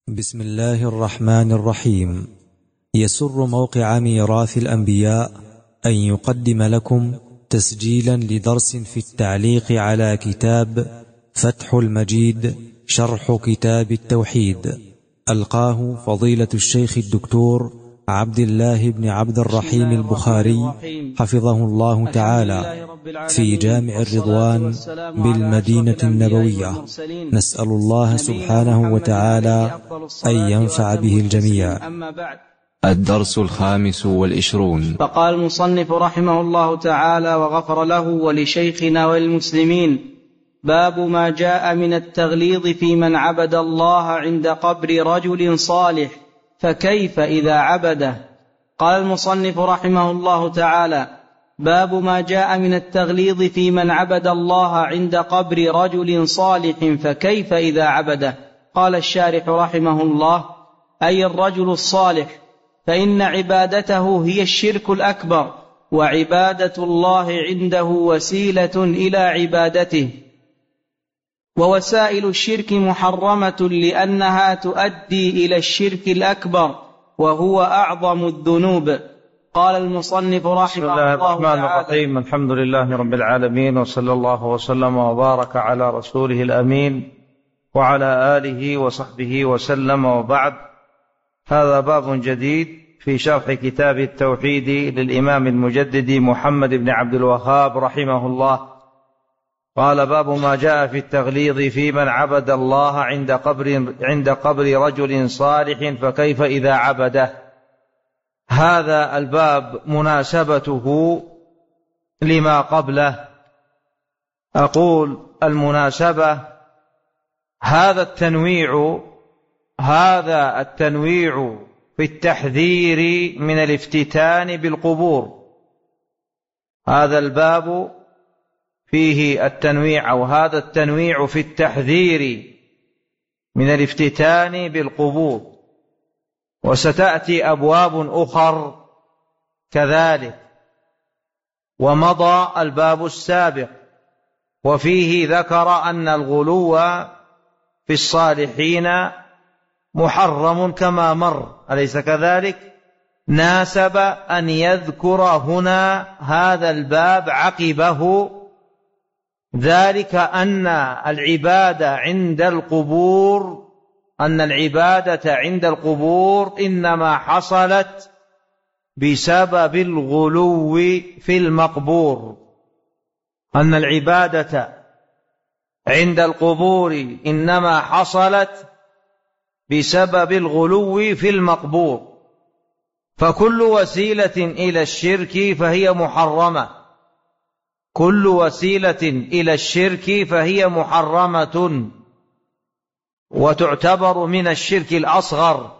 بسم الله الرحمن الرحيم. يسر موقع ميراث الأنبياء أن يقدم لكم تسجيلا لدرس في التعليق على كتاب فتح المجيد شرح كتاب التوحيد، ألقاه فضيلة الشيخ الدكتور عبد الله بن عبد الرحيم البخاري حفظه الله تعالى في جامع الرضوان بالمدينة النبوية. نسأل الله سبحانه وتعالى أن ينفع به الجميع. الدرس 25. فقال المصنف رحمه الله تعالى وغفر له ولشيخنا وللمسلمين: باب ما جاء من التغليظ في من عبد الله عند قبر رجل صالح فكيف إذا عبده. قال المصنف رحمه الله تعالى: باب ما جاء من التغليظ في من عبد الله عند قبر رجل صالح فكيف إذا عبده. قال الشارح رحمه الله: أي الرجل الصالح، فإن عبادته هي الشرك الأكبر، وعبادة الله عنده وسيلة إلى عبادته، ووسائل الشرك محرمة لأنها تؤدي إلى الشرك الأكبر وهو أعظم الذنوب. قال المصنف رحمه الله تعالى: بسم الله الرحمن الرحيم. الحمد لله رب العالمين، وصلى الله وسلم وبارك على رسوله الأمين وعلى آله وصحبه وسلم، وبعد. هذا باب جديد في شرح كتاب التوحيد للإمام المجدد محمد بن عبد الوهاب رحمه الله. قال: باب ما جاء في التغليظ في من عبد الله عند قبر رجل صالح فكيف إذا عبده. هذا الباب مناسبته لما قبله. أقول المناسبة هذا التنويع في التحذير من الافتتان بالقبور. هذا الباب فيه التنويع، أو هذا التنويع في التحذير من الافتتان بالقبور، وستأتي أبواب أخر كذلك. ومضى الباب السابق وفيه ذكر أن الغلو في الصالحين محرم كما مر، أليس كذلك؟ ناسب أن يذكر هنا هذا الباب عقبه، ذلك أن العبادة عند القبور إنما حصلت بسبب الغلو في المقبور. أن العبادة عند القبور إنما حصلت بسبب الغلو في المقبور، فكل وسيلة إلى الشرك فهي محرمة. كل وسيلة إلى الشرك فهي محرمة، وتعتبر من الشرك الأصغر،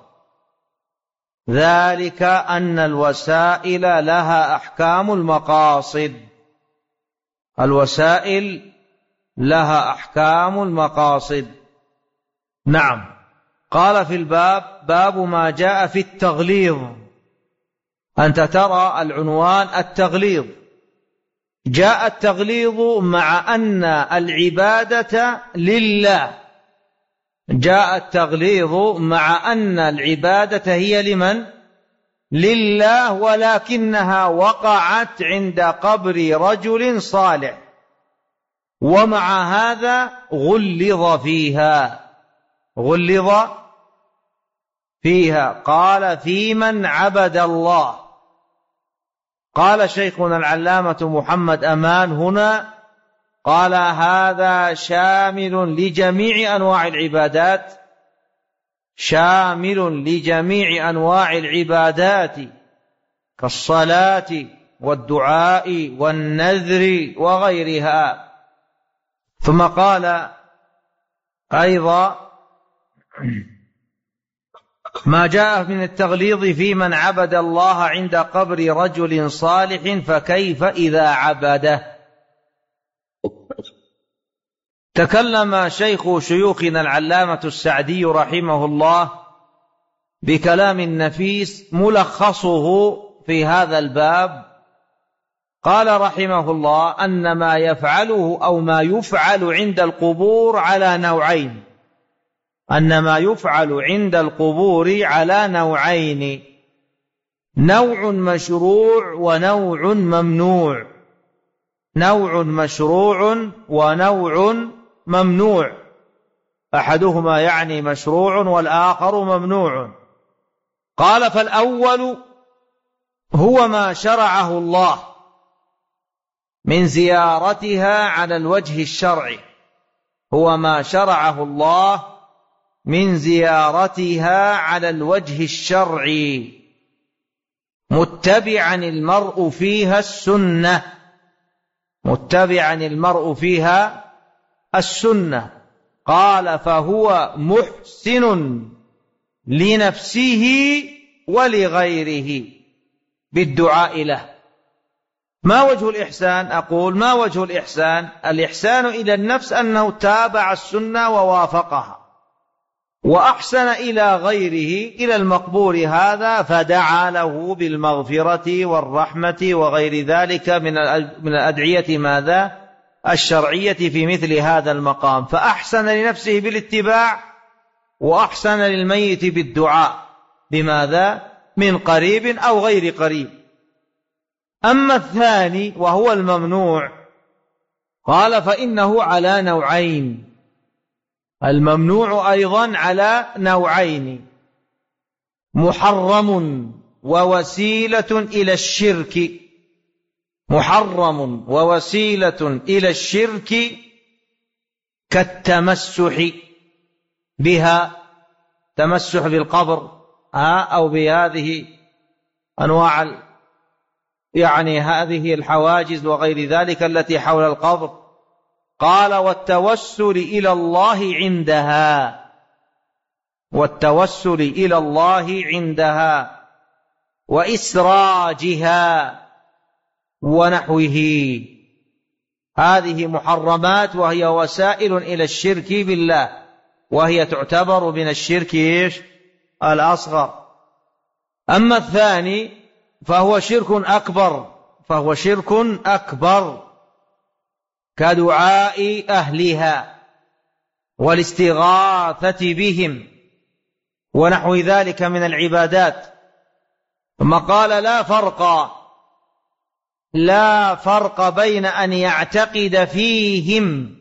ذلك أن الوسائل لها أحكام المقاصد. الوسائل لها أحكام المقاصد. نعم. قال في الباب: باب ما جاء في التغليظ. أنت ترى العنوان التغليظ. جاء التغليظ مع أن العبادة لله. جاء التغليظ مع أن العبادة هي لمن؟ لله، ولكنها وقعت عند قبر رجل صالح، ومع هذا غلظ فيها. قال: في من عبد الله. قال شيخنا العلامة محمد أمان هنا، قال: هذا شامل لجميع أنواع العبادات، شامل لجميع أنواع العبادات كالصلاة والدعاء والنذر وغيرها. ثم قال أيضا: ما جاء من التغليظ في من عبد الله عند قبر رجل صالح فكيف إذا عبده. تكلم شيخ شيوخنا العلامة السعدي رحمه الله بكلام نفيس ملخصه في هذا الباب. قال رحمه الله أن ما يفعله أو ما يفعل عند القبور على نوعين: أن ما يفعل عند القبور على نوعين: نوع مشروع ونوع ممنوع. نوع مشروع ونوع ممنوع، أحدهما يعني مشروع والآخر ممنوع. قال: فالأول هو ما شرعه الله من زيارتها على الوجه الشرعي، هو ما شرعه الله من زيارتها على الوجه الشرعي، متبعا المرء فيها السنة، متبعا المرء فيها السنة. قال: فهو محسن لنفسه ولغيره بالدعاء له. ما وجه الإحسان؟ أقول: ما وجه الإحسان؟ الإحسان إلى النفس أنه تابع السنة ووافقها، وأحسن إلى غيره، إلى المقبور هذا، فدعا له بالمغفرة والرحمة وغير ذلك من الأدعية ماذا؟ الشرعية في مثل هذا المقام. فأحسن لنفسه بالاتباع، وأحسن للميت بالدعاء، بماذا؟ من قريب أو غير قريب. أما الثاني وهو الممنوع، قال: فإنه على نوعين. الممنوع أيضا على نوعين: محرم ووسيلة إلى الشرك. محرم ووسيلة إلى الشرك كالتمسح بها، تمسح بالقبر أو بهذه أنواع يعني هذه الحواجز وغير ذلك التي حول القبر. قال: والتوسل إلى الله عندها، والتوسل إلى الله عندها وإسراجها ونحوه. هذه محرمات، وهي وسائل إلى الشرك بالله، وهي تعتبر من الشرك الأصغر. أما الثاني فهو شرك أكبر، فهو شرك أكبر، كدعاء أهلها والاستغاثة بهم ونحو ذلك من العبادات. ثم قال: لا فرق بين أن يعتقد فيهم،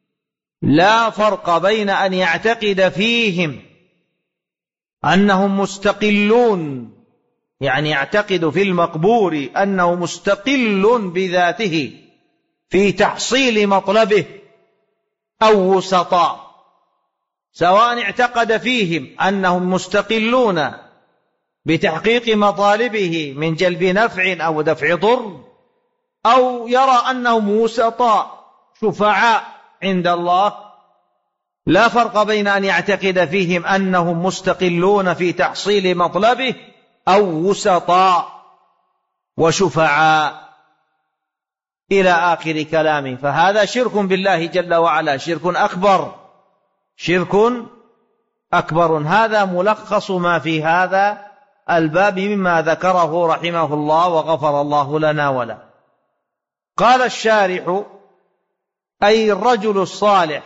لا فرق بين أن يعتقد فيهم أنهم مستقلون، يعني يعتقد في المقبور أنه مستقل بذاته في تحصيل مطلبه، أو وسطاء، سواء اعتقد فيهم أنهم مستقلون بتحقيق مطالبه من جلب نفع أو دفع ضر، أو يرى أنهم وسطاء شفعاء عند الله. لا فرق بين أن يعتقد فيهم أنهم مستقلون في تحصيل مطلبه، أو وسطاء وشفعاء إلى آخر كلامه. فهذا شرك بالله جل وعلا، شرك أكبر، شرك أكبر. هذا ملخص ما في هذا الباب مما ذكره رحمه الله وغفر الله لنا وله. قال الشارح: أي الرجل الصالح.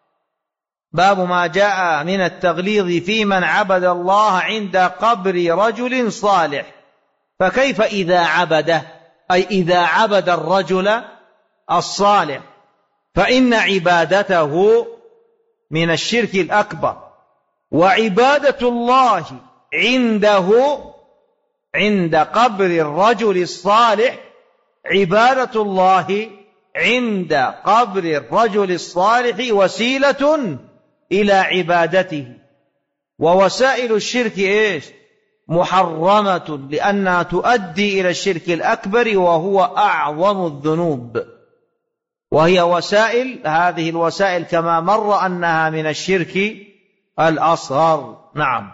باب ما جاء من التغليظ في من عبد الله عند قبر رجل صالح. فكيف إذا عبده؟ أي إذا عبد الرجل الصالح، فإن عبادته من الشرك الأكبر، وعبادة الله عنده عند قبر الرجل الصالح، عبادة الله عند قبر الرجل الصالح وسيلة إلى عبادته. ووسائل الشرك إيش؟ محرمة، لأنها تؤدي إلى الشرك الأكبر، وهو أعظم الذنوب. وهي وسائل، هذه الوسائل كما مر أنها من الشرك الأصغر. نعم.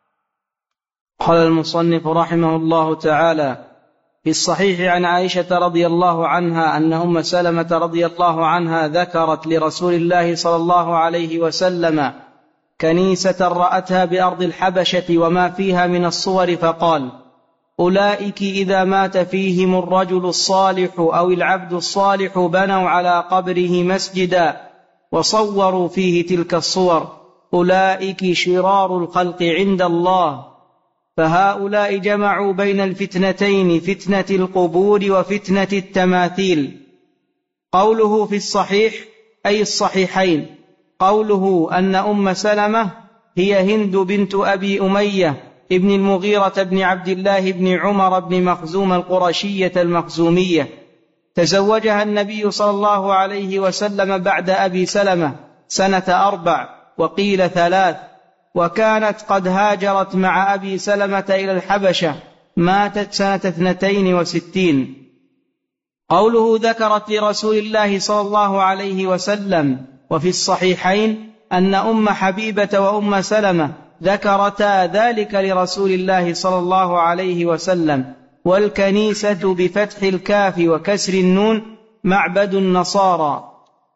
قال المصنف رحمه الله تعالى: في الصحيح عن عائشة رضي الله عنها أن أم سلمة رضي الله عنها ذكرت لرسول الله صلى الله عليه وسلم كنيسة رأتها بأرض الحبشة وما فيها من الصور، فقال: أولئك إذا مات فيهم الرجل الصالح أو العبد الصالح بنوا على قبره مسجدا وصوروا فيه تلك الصور، أولئك شرار الخلق عند الله. فهؤلاء جمعوا بين الفتنتين، فتنة القبور وفتنة التماثيل. قوله في الصحيح أي الصحيحين. قوله أن أم سلمة هي هند بنت أبي أمية ابن المغيرة بن عبد الله بن عمر بن مخزوم القرشية المخزومية، تزوجها النبي صلى الله عليه وسلم بعد أبي سلمة سنة 4 وقيل 3، وكانت قد هاجرت مع أبي سلمة إلى الحبشة، ماتت سنة 62. قوله ذكرت لرسول الله صلى الله عليه وسلم. وفي الصحيحين أن أم حبيبة وأم سلمة ذكرتا ذلك لرسول الله صلى الله عليه وسلم. والكنيسة بفتح الكاف وكسر النون معبد النصارى.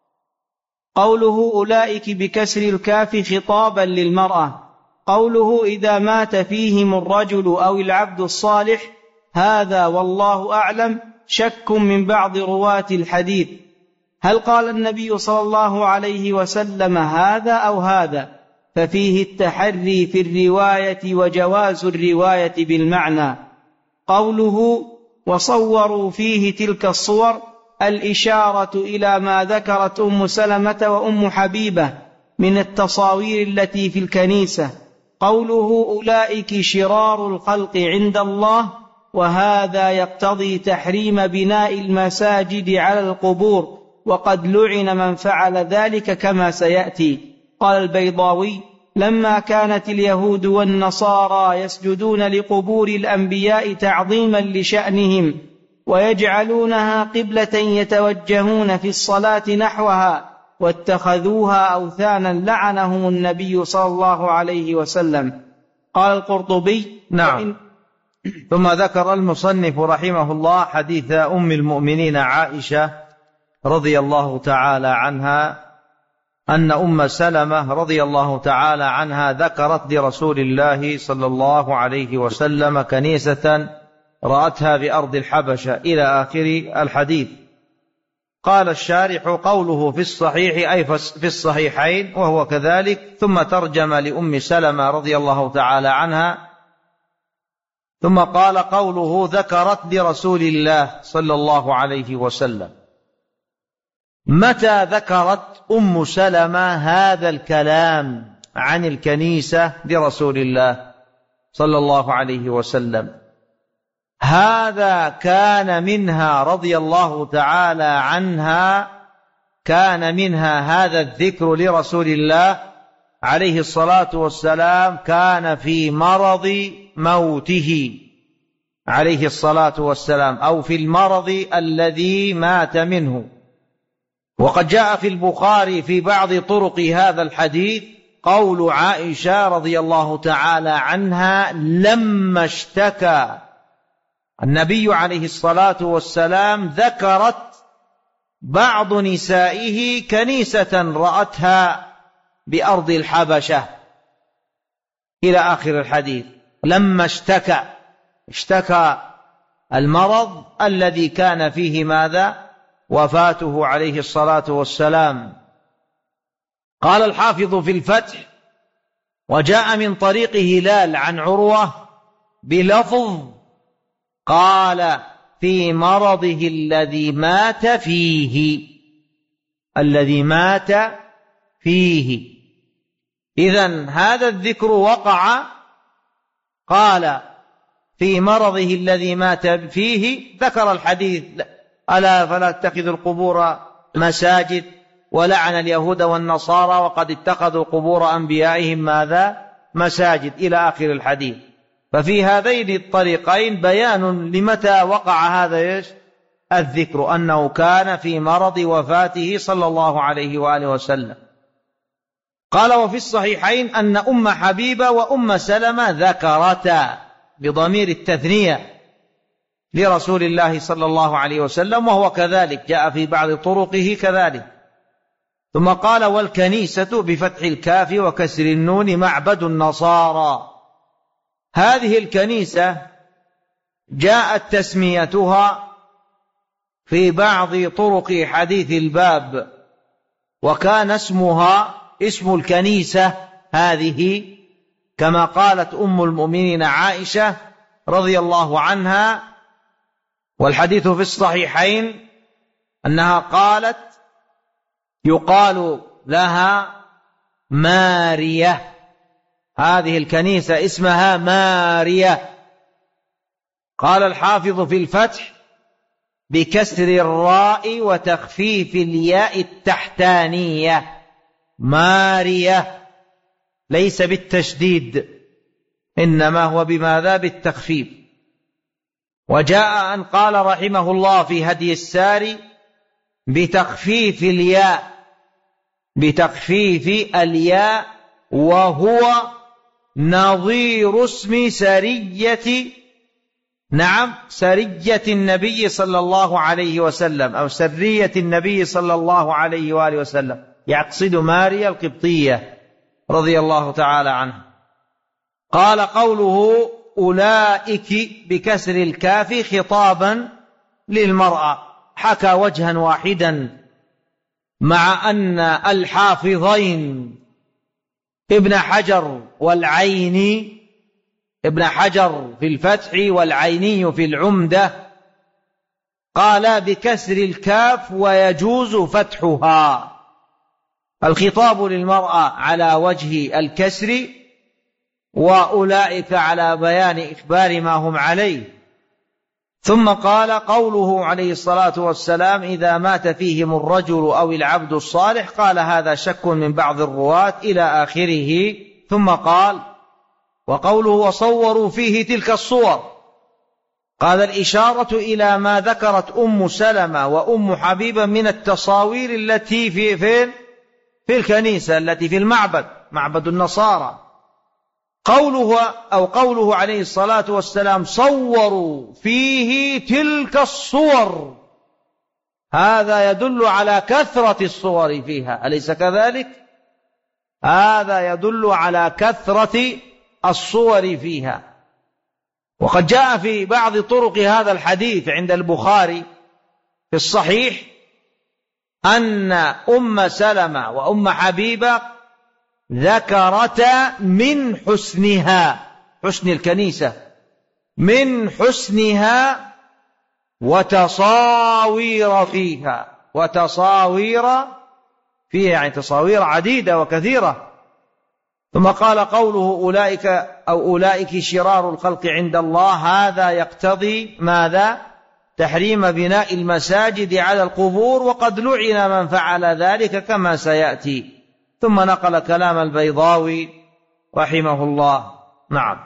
قوله أولئك بكسر الكاف خطابا للمرأة. قوله إذا مات فيهم الرجل أو العبد الصالح، هذا والله أعلم شك من بعض رواة الحديث، هل قال النبي صلى الله عليه وسلم هذا أو هذا؟ ففيه التحري في الرواية وجواز الرواية بالمعنى. قوله وصوروا فيه تلك الصور، الإشارة إلى ما ذكرت أم سلمة وأم حبيبة من التصاوير التي في الكنيسة. قوله أولئك شرار الخلق عند الله، وهذا يقتضي تحريم بناء المساجد على القبور، وقد لعن من فعل ذلك كما سيأتي. قال البيضاوي لما كانت اليهود والنصارى يسجدون لقبور الأنبياء تعظيما لشأنهم ويجعلونها قبلة يتوجهون في الصلاة نحوها واتخذوها أوثانا لعنهم النبي صلى الله عليه وسلم. قال القرطبي نعم. ثم ذكر المصنف رحمه الله حديث أم المؤمنين عائشة رضي الله تعالى عنها أن أم سلمة رضي الله تعالى عنها ذكرت لرسول الله صلى الله عليه وسلم كنيسة رأتها بأرض الحبشة إلى آخر الحديث. قال الشارح قوله في الصحيح أي في الصحيحين وهو كذلك، ثم ترجم لأم سلمة رضي الله تعالى عنها، ثم قال قوله ذكرت لرسول الله صلى الله عليه وسلم. متى ذكرت أم سلمة هذا الكلام عن الكنيسة لرسول الله صلى الله عليه وسلم؟ هذا كان منها رضي الله تعالى عنها، كان منها هذا الذكر لرسول الله عليه الصلاة والسلام، كان في مرض موته عليه الصلاة والسلام، أو في المرض الذي مات منه. وقد جاء في البخاري في بعض طرق هذا الحديث قول عائشة رضي الله تعالى عنها لما اشتكى النبي عليه الصلاة والسلام ذكرت بعض نسائه كنيسة رأتها بأرض الحبشة إلى آخر الحديث. لما اشتكى المرض الذي كان فيه ماذا؟ وفاته عليه الصلاة والسلام. قال الحافظ في الفتح وجاء من طريق هلال عن عروة بلفظ قال في مرضه الذي مات فيه. إذن هذا الذكر وقع، قال في مرضه الذي مات فيه، ذكر الحديث ألا فلا تتخذوا القبور مساجد، ولعن اليهود والنصارى وقد اتخذوا قبور أنبيائهم ماذا؟ مساجد إلى آخر الحديث. ففي هذين الطريقين بيان لمتى وقع هذا الذكر، أنه كان في مرض وفاته صلى الله عليه وآله وسلم. قال وفي الصحيحين أن أم حبيبة وأم سلمة ذكرتا بضمير التثنية لرسول الله صلى الله عليه وسلم، وهو كذلك جاء في بعض طرقه كذلك. ثم قال والكنيسة بفتح الكاف وكسر النون معبد النصارى. هذه الكنيسة جاءت تسميتها في بعض طرق حديث الباب، وكان اسمها اسم الكنيسة هذه، كما قالت أم المؤمنين عائشة رضي الله عنها، والحديث في الصحيحين، أنها قالت: يقال لها مارية، هذه الكنيسة اسمها مارية. قال الحافظ في الفتح: بكسر الراء وتخفيف الياء التحتانية، مارية، ليس بالتشديد، إنما هو بماذا؟ بالتخفيف. وجاء أن قال رحمه الله في هدي الساري: بتخفيف الياء، بتخفيف الياء، وهو نظير اسم سرية، نعم، سرية النبي صلى الله عليه وسلم، أو سرية النبي صلى الله عليه وآله وسلم، يقصد ماريا القبطية رضي الله تعالى عنها. قال: قوله أولئك بكسر الكاف خطابا للمرأة، حكى وجها واحدا، مع أن الحافظين ابن حجر والعيني، ابن حجر في الفتح والعيني في العمدة، قال بكسر الكاف ويجوز فتحها، الخطاب للمرأة على وجه الكسر، وأولئك على بيان إخبار ما هم عليه. ثم قال: قوله عليه الصلاة والسلام: إذا مات فيهم الرجل أو العبد الصالح، قال: هذا شك من بعض الرواة، إلى آخره. ثم قال: وقوله: وصوروا فيه تلك الصور، قال: الإشارة إلى ما ذكرت أم سلمة وأم حبيبة من التصاوير التي في الكنيسة، التي في المعبد، معبد النصارى. قوله عليه الصلاة والسلام: صوروا فيه تلك الصور، هذا يدل على كثرة الصور فيها، أليس كذلك؟ هذا يدل على كثرة الصور فيها. وقد جاء في بعض طرق هذا الحديث عند البخاري في الصحيح أن أم سلمة وأم حبيبة ذكرتا من حسنها، حسن الكنيسة، من حسنها، وتصاوير فيها، وتصاوير فيها، يعني تصاوير عديدة وكثيرة. ثم قال: قوله أولئك أو أولئك شرار الخلق عند الله، هذا يقتضي ماذا؟ تحريم بناء المساجد على القبور، وقد لعن من فعل ذلك كما سيأتي. ثم نقل كلام البيضاوي رحمه الله. نعم.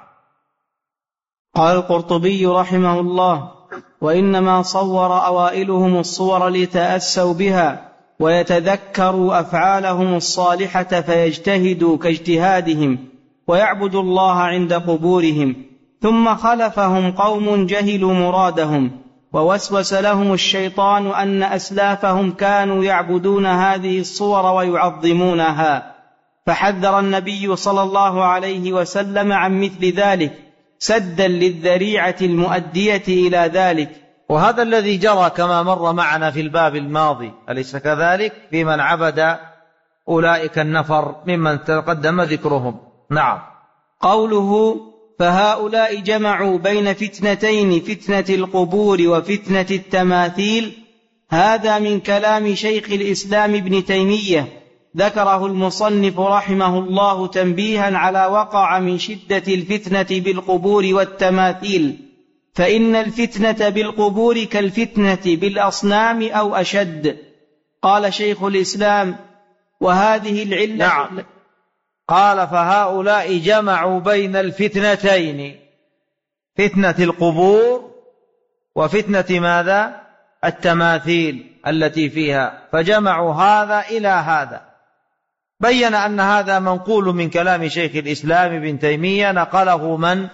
قال القرطبي رحمه الله: وإنما صور أوائلهم الصور ليتأسوا بها ويتذكروا أفعالهم الصالحة فيجتهدوا كاجتهادهم ويعبدوا الله عند قبورهم، ثم خلفهم قوم جهلوا مرادهم، ووسوس لهم الشيطان أن أسلافهم كانوا يعبدون هذه الصور ويعظمونها، فحذر النبي صلى الله عليه وسلم عن مثل ذلك سدا للذريعة المؤدية إلى ذلك. وهذا الذي جرى كما مر معنا في الباب الماضي، أليس كذلك؟ في من عبد أولئك النفر ممن تقدم ذكرهم. نعم. قوله: فهؤلاء جمعوا بين فتنتين، فتنة القبور وفتنة التماثيل، هذا من كلام شيخ الإسلام ابن تيمية، ذكره المصنف رحمه الله تنبيها على وقع من شدة الفتنة بالقبور والتماثيل، فإن الفتنة بالقبور كالفتنة بالأصنام أو أشد. قال شيخ الإسلام: وهذه العلة. نعم. قال: فهؤلاء جمعوا بين الفتنتين، فتنة القبور وفتنة ماذا؟ التماثيل التي فيها، فجمعوا هذا إلى هذا. بين أن هذا منقول من كلام شيخ الإسلام ابن تيمية، نقله من؟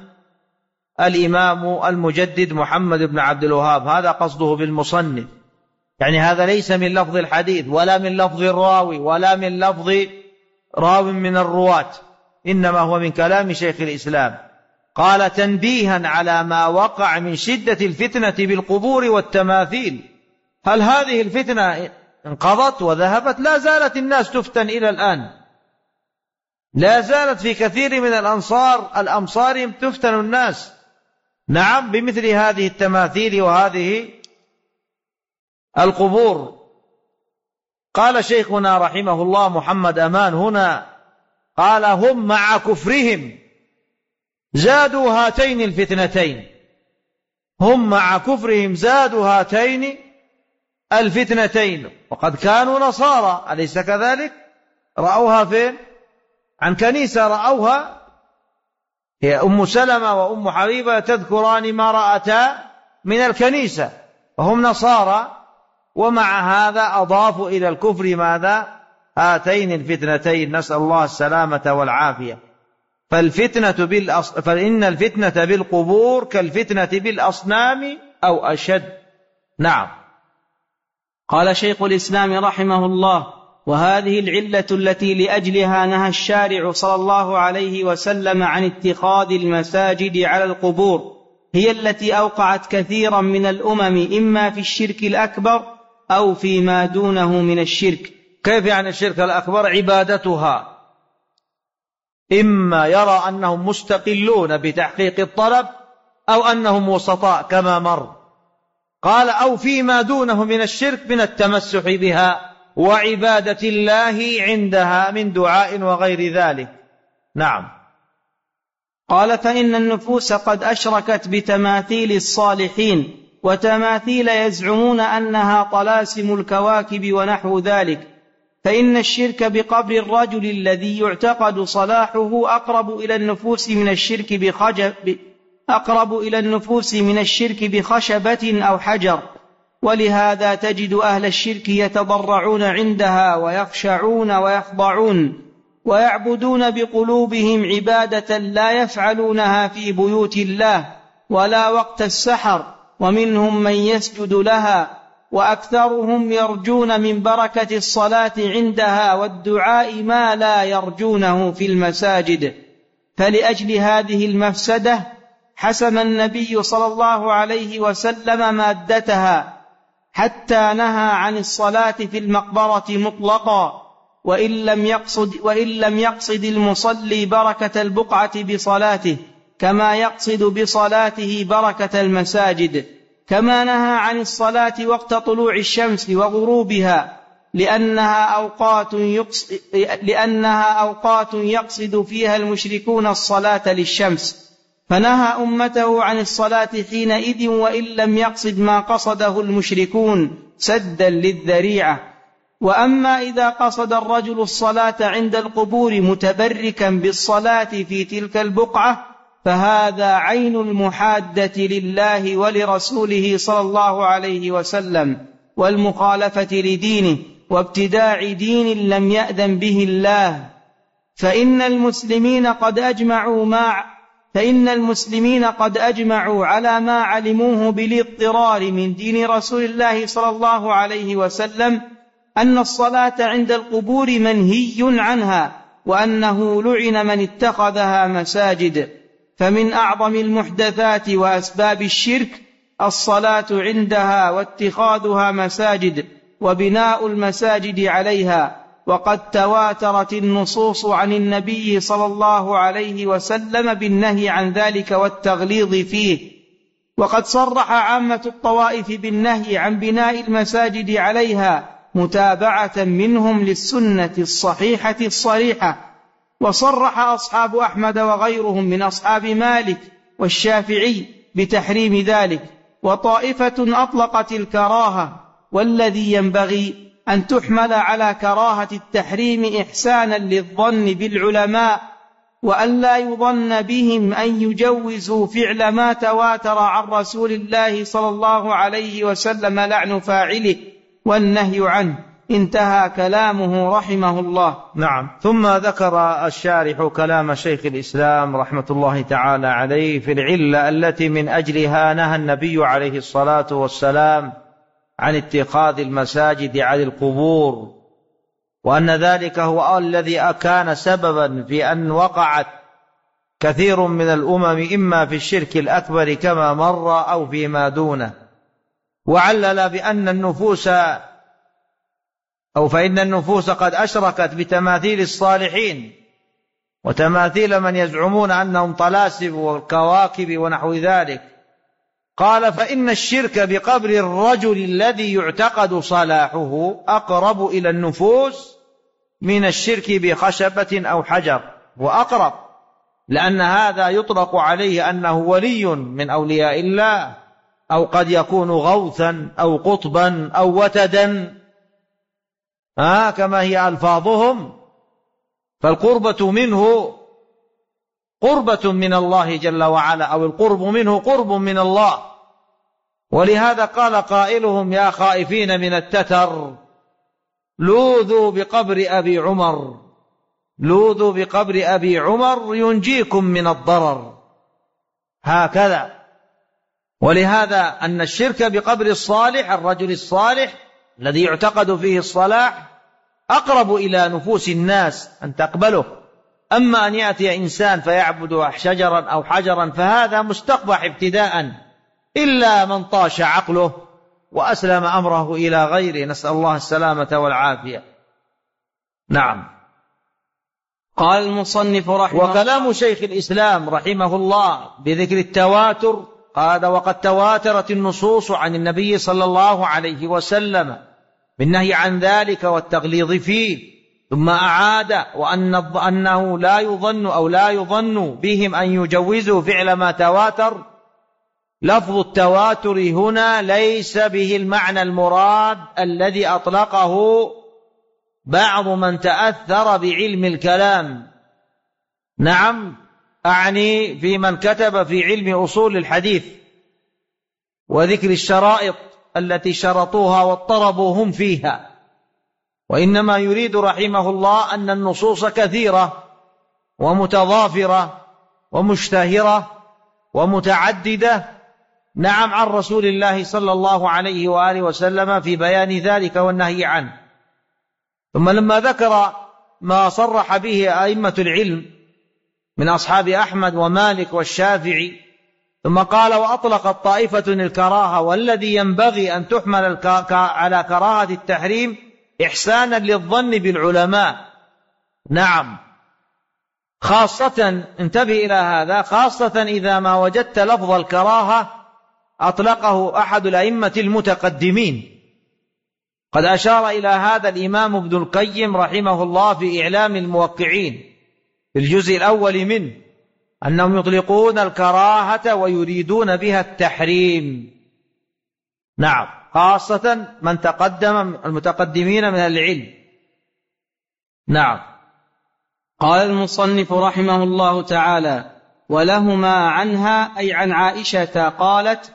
الإمام المجدد محمد بن عبد الوهاب، هذا قصده بالمصنف، يعني هذا ليس من لفظ الحديث ولا من لفظ الراوي ولا من لفظ راو من الرواة، إنما هو من كلام شيخ الإسلام. قال: تنبيها على ما وقع من شدة الفتنة بالقبور والتماثيل. هل هذه الفتنة انقضت وذهبت؟ لا زالت الناس تفتن إلى الآن، لا زالت في كثير من الأمصار تفتن الناس، نعم، بمثل هذه التماثيل وهذه القبور. قال شيخنا رحمه الله محمد أمان هنا، قال: هم مع كفرهم زادوا هاتين الفتنتين. هم مع كفرهم زادوا هاتين الفتنتين، وقد كانوا نصارى، أليس كذلك؟ رأوها فين؟ عن كنيسة رأوها، هي أم سلمة وأم حبيبة تذكران ما رأتا من الكنيسة، وهم نصارى، ومع هذا أضافوا إلى الكفر ماذا؟ هاتين الفتنتين، نسأل الله السلامة والعافية. فإن الفتنة بالقبور كالفتنة بالأصنام أو أشد. نعم. قال شيخ الإسلام رحمه الله: وهذه العلة التي لأجلها نهى الشارع صلى الله عليه وسلم عن اتخاذ المساجد على القبور هي التي أوقعت كثيرا من الأمم إما في الشرك الأكبر أو فيما دونه من الشرك. كيف يعني الشرك الأكبر؟ عبادتها، إما يرى أنهم مستقلون بتحقيق الطلب أو أنهم وسطاء كما مر. قال: أو فيما دونه من الشرك من التمسح بها وعبادة الله عندها من دعاء وغير ذلك. نعم. قال: فإن النفوس قد أشركت بتماثيل الصالحين وتماثيل يزعمون أنها طلاسم الكواكب ونحو ذلك، فإن الشرك بقبر الرجل الذي يعتقد صلاحه أقرب إلى النفوس من الشرك بخشبة أو حجر. ولهذا تجد أهل الشرك يتضرعون عندها ويخشعون ويخضعون ويعبدون بقلوبهم عبادة لا يفعلونها في بيوت الله ولا وقت السحر، ومنهم من يسجد لها، وأكثرهم يرجون من بركة الصلاة عندها والدعاء ما لا يرجونه في المساجد. فلأجل هذه المفسدة حسم النبي صلى الله عليه وسلم مادتها، حتى نهى عن الصلاة في المقبرة مطلقا، وإن لم يقصد المصلي بركة البقعة بصلاته، كما يقصد بصلاته بركة المساجد. كما نهى عن الصلاة وقت طلوع الشمس وغروبها، لأنها أوقات يقصد فيها المشركون الصلاة للشمس، فنهى أمته عن الصلاة حينئذ وإن لم يقصد ما قصده المشركون سدا للذريعة. وأما إذا قصد الرجل الصلاة عند القبور متبركا بالصلاة في تلك البقعة، فهذا عين المحادة لله ولرسوله صلى الله عليه وسلم، والمخالفة لدينه، وابتداع دين لم يأذن به الله. فإن المسلمين قد أجمعوا على ما علموه بالاضطرار من دين رسول الله صلى الله عليه وسلم أن الصلاة عند القبور منهي عنها، وأنه لعن من اتخذها مساجد. فمن أعظم المحدثات وأسباب الشرك الصلاة عندها واتخاذها مساجد وبناء المساجد عليها، وقد تواترت النصوص عن النبي صلى الله عليه وسلم بالنهي عن ذلك والتغليظ فيه، وقد صرح عامة الطوائف بالنهي عن بناء المساجد عليها متابعة منهم للسنة الصحيحة الصريحة. وصرح أصحاب أحمد وغيرهم من أصحاب مالك والشافعي بتحريم ذلك، وطائفة أطلقت الكراهة، والذي ينبغي أن تحمل على كراهة التحريم إحسانا للظن بالعلماء، وأن لا يظن بهم أن يجوزوا فعل ما تواتر عن رسول الله صلى الله عليه وسلم لعن فاعله والنهي عنه. انتهى كلامه رحمه الله. نعم. ثم ذكر الشارح كلام شيخ الإسلام رحمة الله تعالى عليه في العلة التي من أجلها نهى النبي عليه الصلاة والسلام عن اتخاذ المساجد على القبور، وأن ذلك هو الذي كان سببا في أن وقعت كثير من الأمم إما في الشرك الأكبر كما مر أو فيما دونه. وعلل بأن فإن النفوس قد أشركت بتماثيل الصالحين وتماثيل من يزعمون أنهم طلاسم والكواكب ونحو ذلك. قال: فإن الشرك بقبر الرجل الذي يعتقد صلاحه أقرب إلى النفوس من الشرك بخشبة أو حجر، وأقرب، لأن هذا يطلق عليه أنه ولي من أولياء الله، أو قد يكون غوثا أو قطبا أو وتدا، كما هي ألفاظهم. فالقربة منه قربة من الله جل وعلا، أو القرب منه قرب من الله. ولهذا قال قائلهم: يا خائفين من التتر لوذوا بقبر أبي عمر، لوذوا بقبر أبي عمر ينجيكم من الضرر. هكذا. ولهذا أن الشرك بقبر الصالح، الرجل الصالح الذي يعتقد فيه الصلاح، أقرب إلى نفوس الناس أن تقبله. أما أن يأتي إنسان فيعبد شجرا أو حجرا فهذا مستقبح ابتداء، إلا من طاش عقله وأسلم أمره إلى غيره، نسأل الله السلامة والعافية. نعم. قال المصنف رحمه الله: وكلام شيخ الإسلام رحمه الله بذكر التواتر، قال: وقد تواترت النصوص عن النبي صلى الله عليه وسلم بالنهي عن ذلك والتغليظ فيه. ثم أعاد: وأنه لا يظن أو لا يظن بهم أن يجوزوا فعل ما تواتر. لفظ التواتر هنا ليس به المعنى المراد الذي أطلقه بعض من تأثر بعلم الكلام. نعم، أعني في من كتب في علم أصول الحديث وذكر الشرائط التي شرطوها واضطربوا هم فيها. وإنما يريد رحمه الله أن النصوص كثيرة ومتضافرة ومشتهرة ومتعددة، نعم، عن رسول الله صلى الله عليه وآله وسلم في بيان ذلك والنهي عنه. ثم لما ذكر ما صرح به أئمة العلم من أصحاب أحمد ومالك والشافعي، ثم قال: وأطلقت طائفة الكراهة، والذي ينبغي أن تحمل على كراهة التحريم إحسانا للظن بالعلماء. نعم، خاصة، انتبه إلى هذا، خاصة إذا ما وجدت لفظ الكراهة أطلقه أحد الأئمة المتقدمين. قد أشار إلى هذا الإمام ابن القيم رحمه الله في إعلام الموقعين في الجزء الأول منه، أنهم يطلقون الكراهة ويريدون بها التحريم. نعم، خاصة من تقدم المتقدمين من العلم. نعم. قال المصنف رحمه الله تعالى: ولهما عنها، أي عن عائشة، قالت: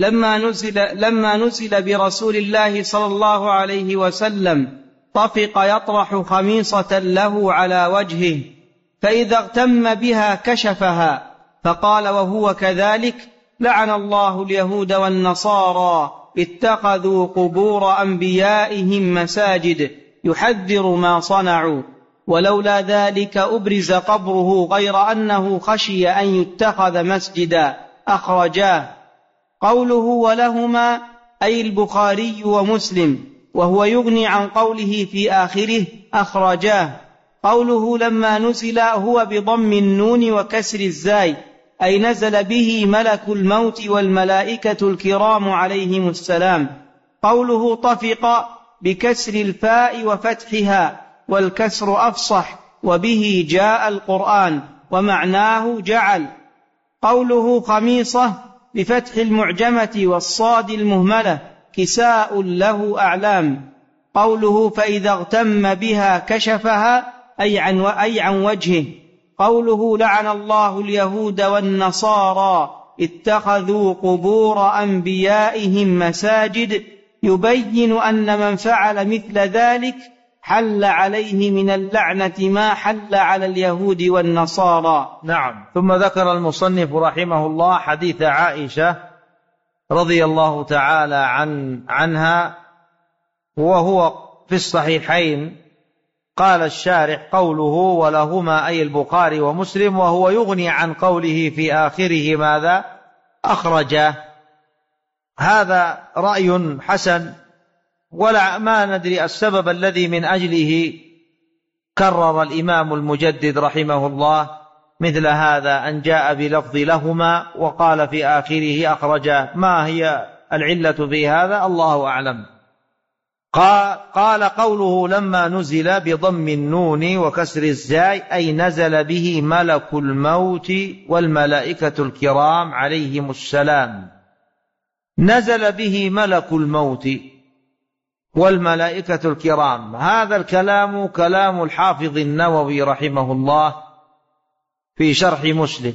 لما نزل برسول الله صلى الله عليه وسلم طفق يطرح خميصة له على وجهه، فإذا اغتم بها كشفها، فقال وهو كذلك: لعن الله اليهود والنصارى اتخذوا قبور أنبيائهم مساجد، يحذر ما صنعوا، ولولا ذلك أبرز قبره غير أنه خشي أن يتخذ مسجدا، أخرجاه. قوله ولهما أي البخاري ومسلم، وهو يغني عن قوله في آخره أخرجاه. قوله لما نزل هو بضم النون وكسر الزاي، أي نزل به ملك الموت والملائكة الكرام عليهم السلام. قوله طفق بكسر الفاء وفتحها، والكسر أفصح، وبه جاء القرآن، ومعناه جعل. قوله خميصة بفتح المعجمة والصاد المهملة، كساء له أعلام. قوله فإذا اغتم بها كشفها، أي عن وجهه. قوله لعن الله اليهود والنصارى اتخذوا قبور أنبيائهم مساجد، يبين أن من فعل مثل ذلك حل عليه من اللعنة ما حل على اليهود والنصارى. نعم. ثم ذكر المصنف رحمه الله حديث عائشة رضي الله تعالى عنها، وهو في الصحيحين. قال الشارح قوله ولهما أي البخاري ومسلم، وهو يغني عن قوله في آخره ماذا؟ أخرجه. هذا رأي حسن، ولا ما ندري السبب الذي من أجله كرر الإمام المجدد رحمه الله مثل هذا، أن جاء بلفظ لهما وقال في آخره أخرجا. ما هي العلة في هذا؟ الله أعلم. قال قوله لما نزل بضم النون وكسر الزاي أي نزل به ملك الموت والملائكة الكرام عليهم السلام. نزل به ملك الموت والملائكة الكرام، هذا الكلام كلام الحافظ النووي رحمه الله في شرح مسلم.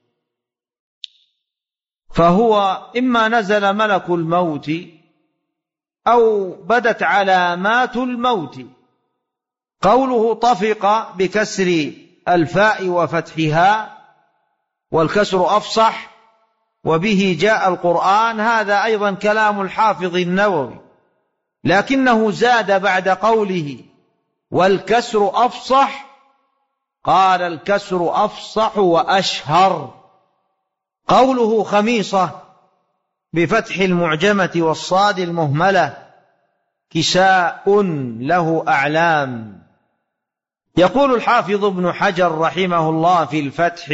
فهو إما نزل ملك الموت أو بدت علامات الموت. قوله طفق بكسر الفاء وفتحها، والكسر أفصح، وبه جاء القرآن، هذا أيضا كلام الحافظ النووي، لكنه زاد بعد قوله والكسر أفصح، قال الكسر أفصح وأشهر. قوله خميصة بفتح المعجمة والصاد المهملة كساء له أعلام. يقول الحافظ ابن حجر رحمه الله في الفتح: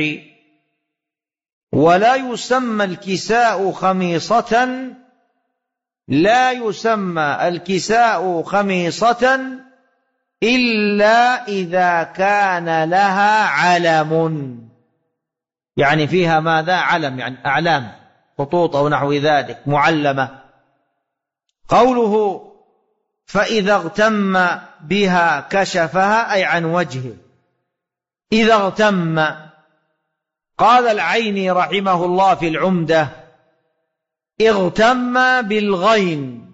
ولا يسمى الكساء خميصة، لا يسمى الكساء خميصة إلا إذا كان لها علم، يعني فيها ماذا؟ علم، يعني أعلام، خطوط أو نحو ذلك معلمة. قوله فإذا اغتم بها كشفها أي عن وجهه. إذا اغتم، قال العيني رحمه الله في العمدة: اغتم بالغين،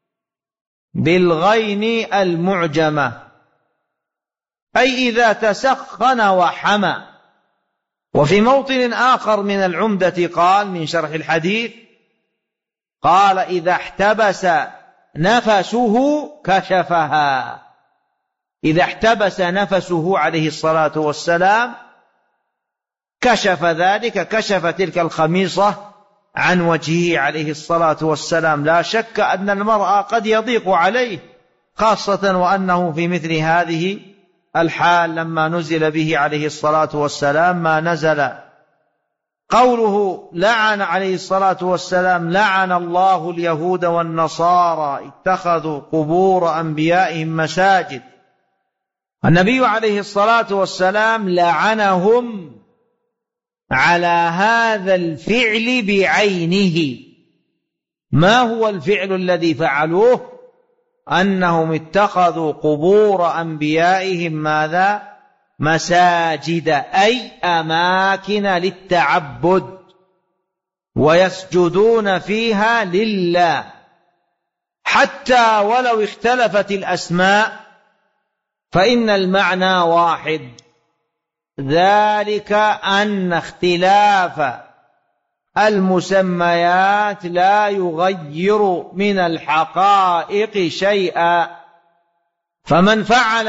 بالغين المعجمة، أي إذا تسخن وحمى. وفي موطن آخر من العمدة قال من شرح الحديث، قال إذا احتبس نفسه كشفها، إذا احتبس نفسه عليه الصلاة والسلام كشف ذلك، كشف تلك الخميصة عن وجهه عليه الصلاة والسلام. لا شك أن المرأة قد يضيق عليه، خاصة وأنه في مثل هذه الحال لما نزل به عليه الصلاة والسلام ما نزل. قوله لعن عليه الصلاة والسلام: لعن الله اليهود والنصارى اتخذوا قبور أنبيائهم مساجد. النبي عليه الصلاة والسلام لعنهم على هذا الفعل بعينه. ما هو الفعل الذي فعلوه؟ أنهم اتخذوا قبور أنبيائهم ماذا؟ مساجد، أي أماكن للتعبد، ويسجدون فيها لله، حتى ولو اختلفت الأسماء فإن المعنى واحد، ذلك أن اختلاف المسميات لا يغير من الحقائق شيئا. فمن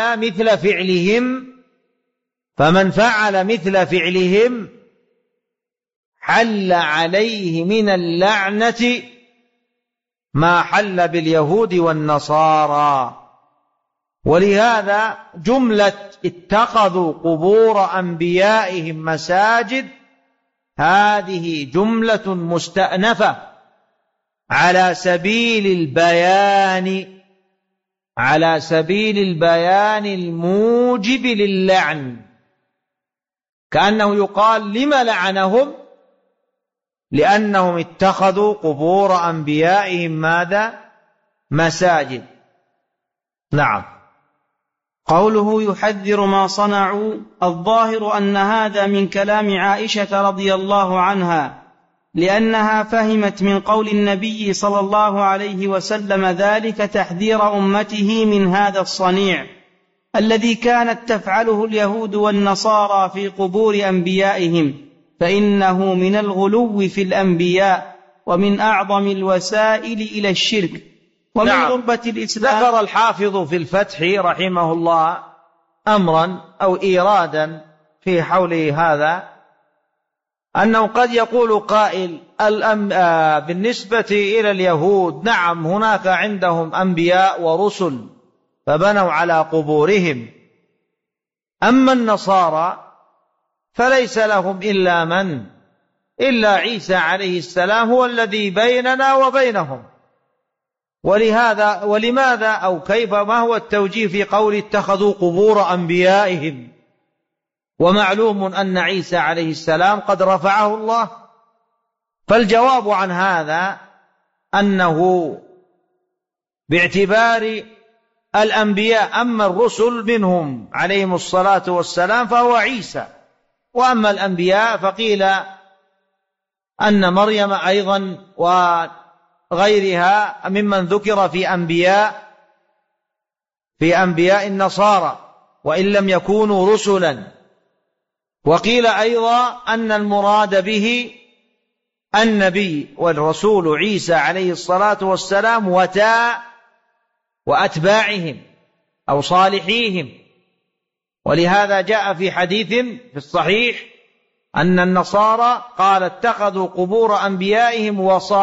فعل مثل فعلهم حل عليه من اللعنة ما حل باليهود والنصارى. ولهذا جملة اتخذوا قبور أنبيائهم مساجد هذه جملة مستأنفة على سبيل البيان الموجب للعن، كأنه يقال لما لعنهم؟ لأنهم اتخذوا قبور أنبيائهم ماذا؟ مساجد. نعم. قوله يحذر ما صنعوا، الظاهر أن هذا من كلام عائشة رضي الله عنها، لأنها فهمت من قول النبي صلى الله عليه وسلم ذلك تحذير أمته من هذا الصنيع الذي كانت تفعله اليهود والنصارى في قبور أنبيائهم، فإنه من الغلو في الأنبياء ومن أعظم الوسائل إلى الشرك ومن غربة الإسلام. ذكر الحافظ في الفتح رحمه الله أمرا أو إيرادا في حول هذا، أنه قد يقول قائل بالنسبة إلى اليهود نعم هناك عندهم أنبياء ورسل فبنوا على قبورهم، أما النصارى فليس لهم إلا عيسى عليه السلام هو الذي بيننا وبينهم. ولماذا أو كيف ما هو التوجيه في قول اتخذوا قبور أنبيائهم؟ ومعلوم أن عيسى عليه السلام قد رفعه الله. فالجواب عن هذا أنه باعتبار الأنبياء أما الرسل منهم عليهم الصلاة والسلام فهو عيسى، وأما الأنبياء فقيل أن مريم أيضا وغيرها ممن ذكر في أنبياء النصارى وإن لم يكونوا رسلا. وقيل أيضا أن المراد به النبي والرسول عيسى عليه الصلاة والسلام وأتباعهم أو صالحيهم. ولهذا جاء في حديث في الصحيح أن النصارى قال اتخذوا قبور أنبيائهم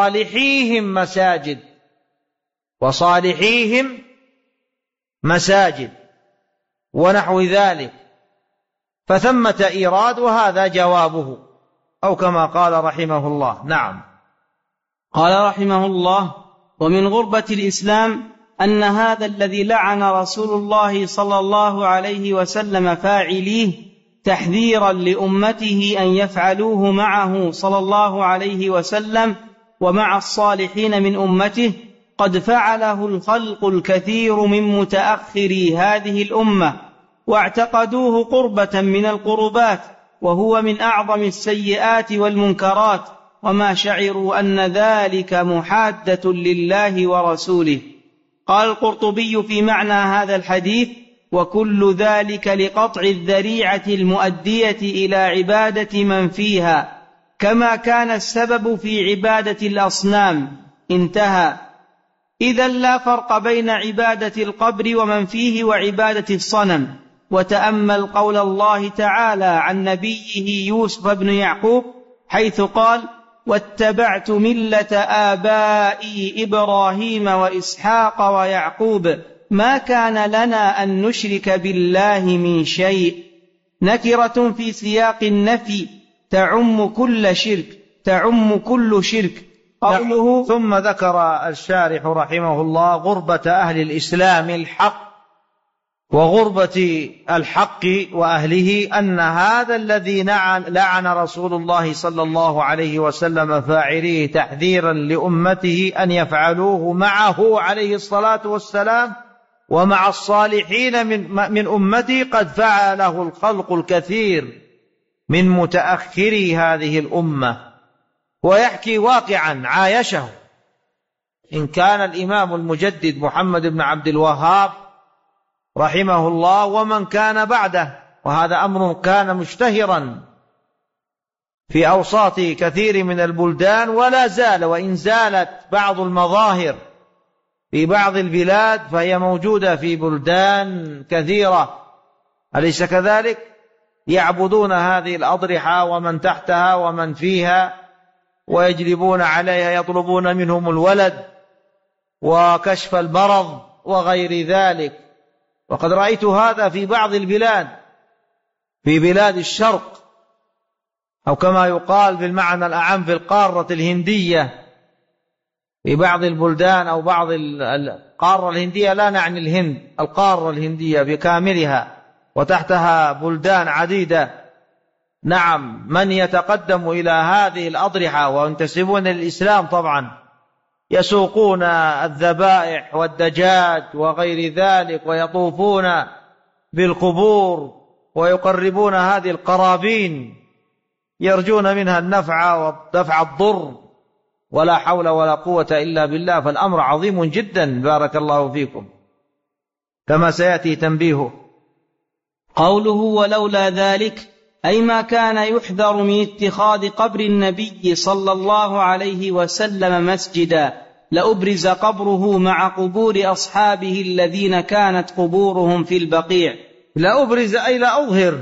وصالحيهم مساجد ونحو ذلك، فثمة إيراد وهذا جوابه، أو كما قال رحمه الله. نعم. قال رحمه الله: ومن غربة الإسلام أن هذا الذي لعن رسول الله صلى الله عليه وسلم فاعليه تحذيرا لأمته أن يفعلوه معه صلى الله عليه وسلم ومع الصالحين من أمته قد فعله الخلق الكثير من متأخري هذه الأمة، واعتقدوه قربة من القربات، وهو من أعظم السيئات والمنكرات، وما شعروا أن ذلك محادة لله ورسوله. قال القرطبي في معنى هذا الحديث: وكل ذلك لقطع الذريعة المؤدية إلى عبادة من فيها، كما كان السبب في عبادة الأصنام. انتهى. إذن لا فرق بين عبادة القبر ومن فيه وعبادة الصنم. وتأمل قول الله تعالى عن نبيه يوسف بن يعقوب حيث قال: واتبعت ملة آبائي إبراهيم وإسحاق ويعقوب ما كان لنا أن نشرك بالله من شيء. نكرة في سياق النفي تعم كل شرك. قوله ثم ذكر الشارح رحمه الله غربة أهل الإسلام الحق وغربة الحق وأهله، أن هذا الذي لعن رسول الله صلى الله عليه وسلم فاعليه تحذيرا لأمته أن يفعلوه معه عليه الصلاة والسلام ومع الصالحين من أمته قد فعله الخلق الكثير من متأخري هذه الأمة. ويحكي واقعا عايشه إن كان الإمام المجدد محمد بن عبد الوهاب رحمه الله ومن كان بعده، وهذا أمر كان مشتهرا في أوساط كثير من البلدان ولا زال، وإن زالت بعض المظاهر في بعض البلاد فهي موجودة في بلدان كثيرة، أليس كذلك؟ يعبدون هذه الأضرحة ومن تحتها ومن فيها ويجلبون عليها، يطلبون منهم الولد وكشف المرض وغير ذلك. وقد رأيت هذا في بعض البلاد، في بلاد الشرق، أو كما يقال بالمعنى الأعم في القارة الهندية، في بعض البلدان أو بعض القارة الهندية، لا نعني الهند، القارة الهندية بكاملها وتحتها بلدان عديدة. نعم، من يتقدم إلى هذه الأضرحة وينتسبون للإسلام طبعا يسوقون الذبائح والدجاج وغير ذلك ويطوفون بالقبور ويقربون هذه القرابين يرجون منها النفع ودفع الضر، ولا حول ولا قوة إلا بالله. فالأمر عظيم جدا، بارك الله فيكم، كما سيأتي تنبيهه. قوله ولولا ذلك أي ما كان يحذر من اتخاذ قبر النبي صلى الله عليه وسلم مسجدا لأبرز قبره مع قبور أصحابه الذين كانت قبورهم في البقيع. لأبرز أي لأظهر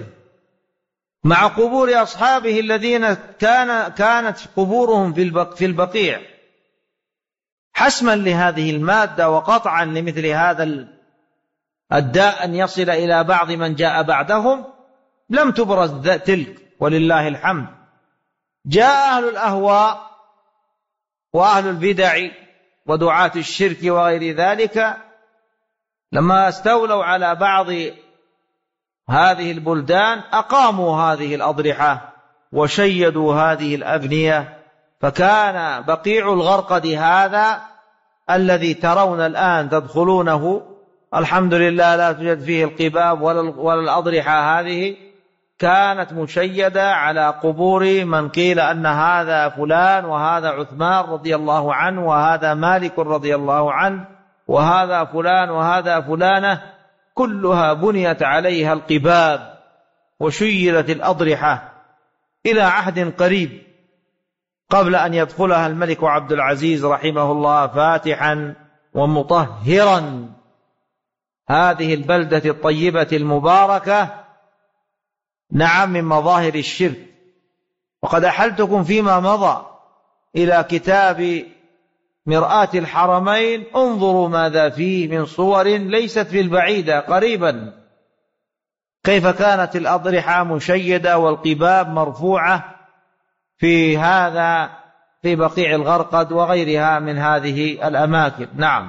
مع قبور أصحابه الذين كانت قبورهم في البقيع، حسما لهذه المادة وقطعا لمثل هذا الداء أن يصل إلى بعض من جاء بعدهم لم تبرز تلك ولله الحمد. جاء أهل الأهواء وأهل البدع ودعاة الشرك وغير ذلك لما استولوا على بعض هذه البلدان أقاموا هذه الأضرحة وشيدوا هذه الأبنية، فكان بقيع الغرقد هذا الذي ترون الآن تدخلونه الحمد لله لا توجد فيه القباب ولا الأضرحة هذه، كانت مشيدة على قبور من قيل أن هذا فلان وهذا عثمان رضي الله عنه وهذا مالك رضي الله عنه وهذا فلان وهذا فلانة، كلها بنيت عليها القباب وشيدت الأضرحة إلى عهد قريب قبل أن يدخلها الملك عبد العزيز رحمه الله فاتحا ومطهرا هذه البلدة الطيبة المباركة، نعم، من مظاهر الشرك. وقد أحلتكم فيما مضى إلى كتاب مرآة الحرمين، انظروا ماذا فيه من صور ليست في البعيدة قريبا، كيف كانت الأضرحة مشيدة والقباب مرفوعة في هذا في بقيع الغرقد وغيرها من هذه الأماكن. نعم.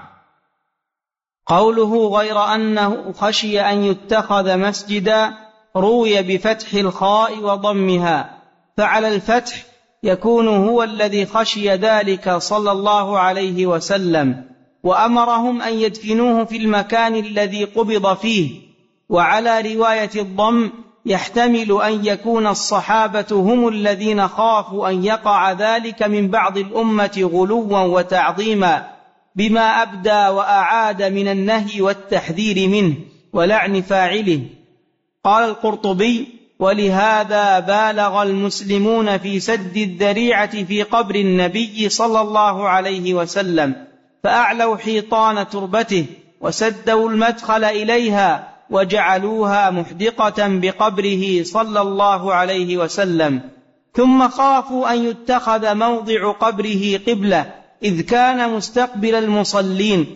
قوله غير أنه خشي أن يتخذ مسجدا روي بفتح الخاء وضمها، فعلى الفتح يكون هو الذي خشي ذلك صلى الله عليه وسلم، وأمرهم أن يدفنوه في المكان الذي قبض فيه. وعلى رواية الضم يحتمل أن يكون الصحابة هم الذين خافوا أن يقع ذلك من بعض الأمة غلوا وتعظيما بما أبدى وأعاد من النهي والتحذير منه ولعن فاعله. قال القرطبي: ولهذا بالغ المسلمون في سد الذريعة في قبر النبي صلى الله عليه وسلم، فأعلوا حيطان تربته وسدوا المدخل إليها وجعلوها محدقة بقبره صلى الله عليه وسلم، ثم خافوا أن يتخذ موضع قبره قبلة إذ كان مستقبل المصلين،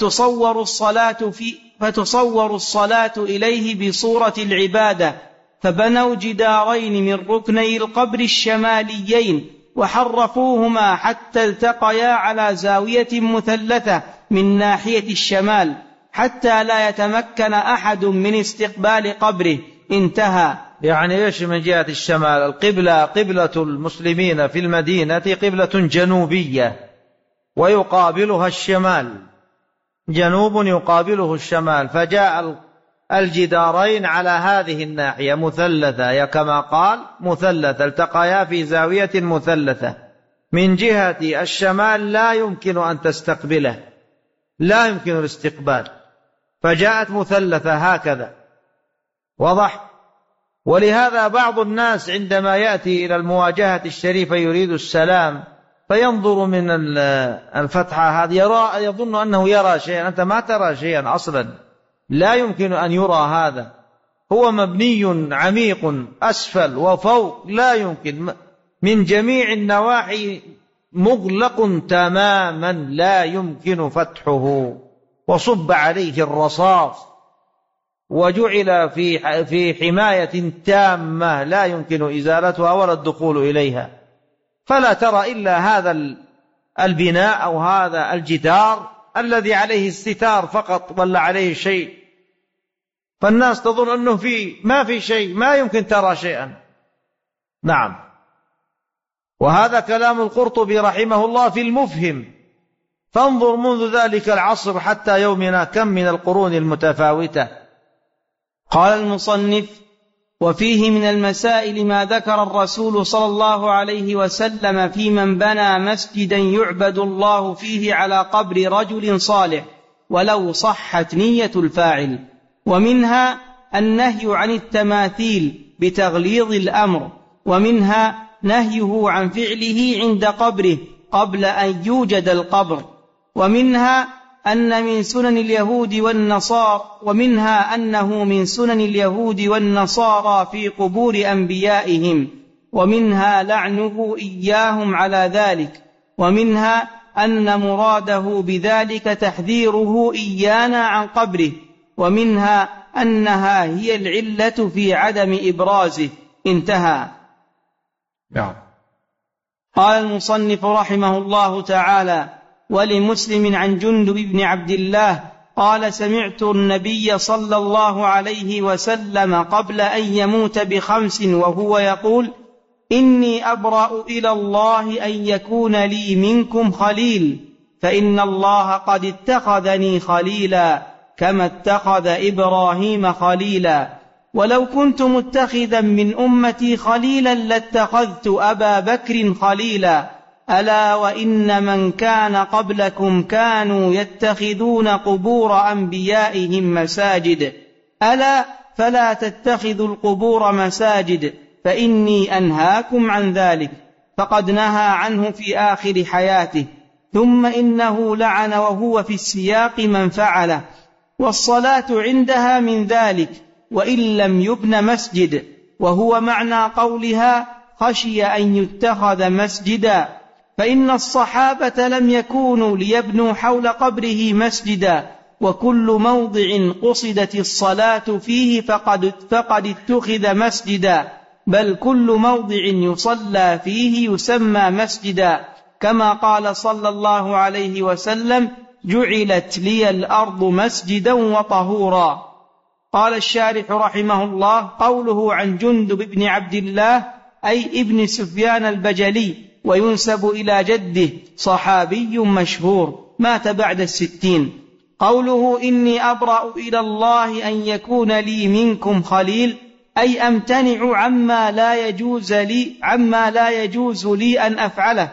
فتصور الصلاة إليه بصورة العبادة، فبنوا جدارين من ركني القبر الشماليين وحرفوهما حتى التقيا على زاوية مثلثة من ناحية الشمال حتى لا يتمكن أحد من استقبال قبره. انتهى. يعني إيش من جهة الشمال؟ القبلة قبلة المسلمين في المدينة قبلة جنوبية ويقابلها الشمال، جنوب يقابله الشمال، فجاء الجدارين على هذه الناحية مثلثة كما قال مثلثة، التقيا في زاوية مثلثة من جهة الشمال لا يمكن أن تستقبله، لا يمكن الاستقبال، فجاءت مثلثة هكذا. وضح. ولهذا بعض الناس عندما يأتي إلى المواجهة الشريفة يريد السلام فينظر من الفتحة هذه يظن أنه يرى شيئا، أنت ما ترى شيئا أصلا، لا يمكن أن يرى هذا، هو مبني عميق أسفل وفوق، لا يمكن، من جميع النواحي مغلق تماما لا يمكن فتحه، وصب عليه الرصاص وجعل في حماية تامة لا يمكن إزالتها ولا الدخول إليها، فلا ترى إلا هذا البناء أو هذا الجدار الذي عليه الستار فقط ولا عليه شيء، فالناس تظن أنه ما في شيء، ما يمكن ترى شيئا. نعم. وهذا كلام القرطبي رحمه الله في المفهم، فانظر منذ ذلك العصر حتى يومنا كم من القرون المتفاوتة. قال المصنف: وفيه من المسائل ما ذكر الرسول صلى الله عليه وسلم في من بنى مسجدا يعبد الله فيه على قبر رجل صالح ولو صحت نية الفاعل، ومنها النهي عن التماثيل بتغليظ الأمر، ومنها نهيه عن فعله عند قبره قبل أن يوجد القبر، ومنها أنه من سنن اليهود والنصارى في قبور أنبيائهم، ومنها لعنه إياهم على ذلك، ومنها أن مراده بذلك تحذيره إيانا عن قبره، ومنها أنها هي العلة في عدم إبرازه. انتهى. قال المصنف رحمه الله تعالى: ولمسلم عن جندب بن عبد الله قال: سمعت النبي صلى الله عليه وسلم قبل أن يموت ب5 وهو يقول: إني أبرأ إلى الله أن يكون لي منكم خليل، فإن الله قد اتخذني خليلا كما اتخذ إبراهيم خليلا، ولو كنت متخذا من أمتي خليلا لاتخذت أبا بكر خليلا، ألا وإن من كان قبلكم كانوا يتخذون قبور أنبيائهم مساجد، ألا فلا تتخذوا القبور مساجد، فإني أنهاكم عن ذلك، فقد نهى عنه في آخر حياته. ثم إنه لعن وهو في السياق من فعله، والصلاة عندها من ذلك وإن لم يبن مسجد، وهو معنى قولها: خشي أن يتخذ مسجدا، فإن الصحابة لم يكونوا ليبنوا حول قبره مسجدا، وكل موضع قصدت الصلاة فيه فقد اتخذ مسجدا، بل كل موضع يصلى فيه يسمى مسجدا، كما قال صلى الله عليه وسلم: جعلت لي الأرض مسجدا وطهورا. قال الشارح رحمه الله: قوله عن جندب بن عبد الله أي ابن سفيان البجلي، وينسب إلى جده، صحابي مشهور مات بعد 60. قوله: إني أبرأ إلى الله أن يكون لي منكم خليل، أي أمتنع عما لا يجوز لي أن أفعله،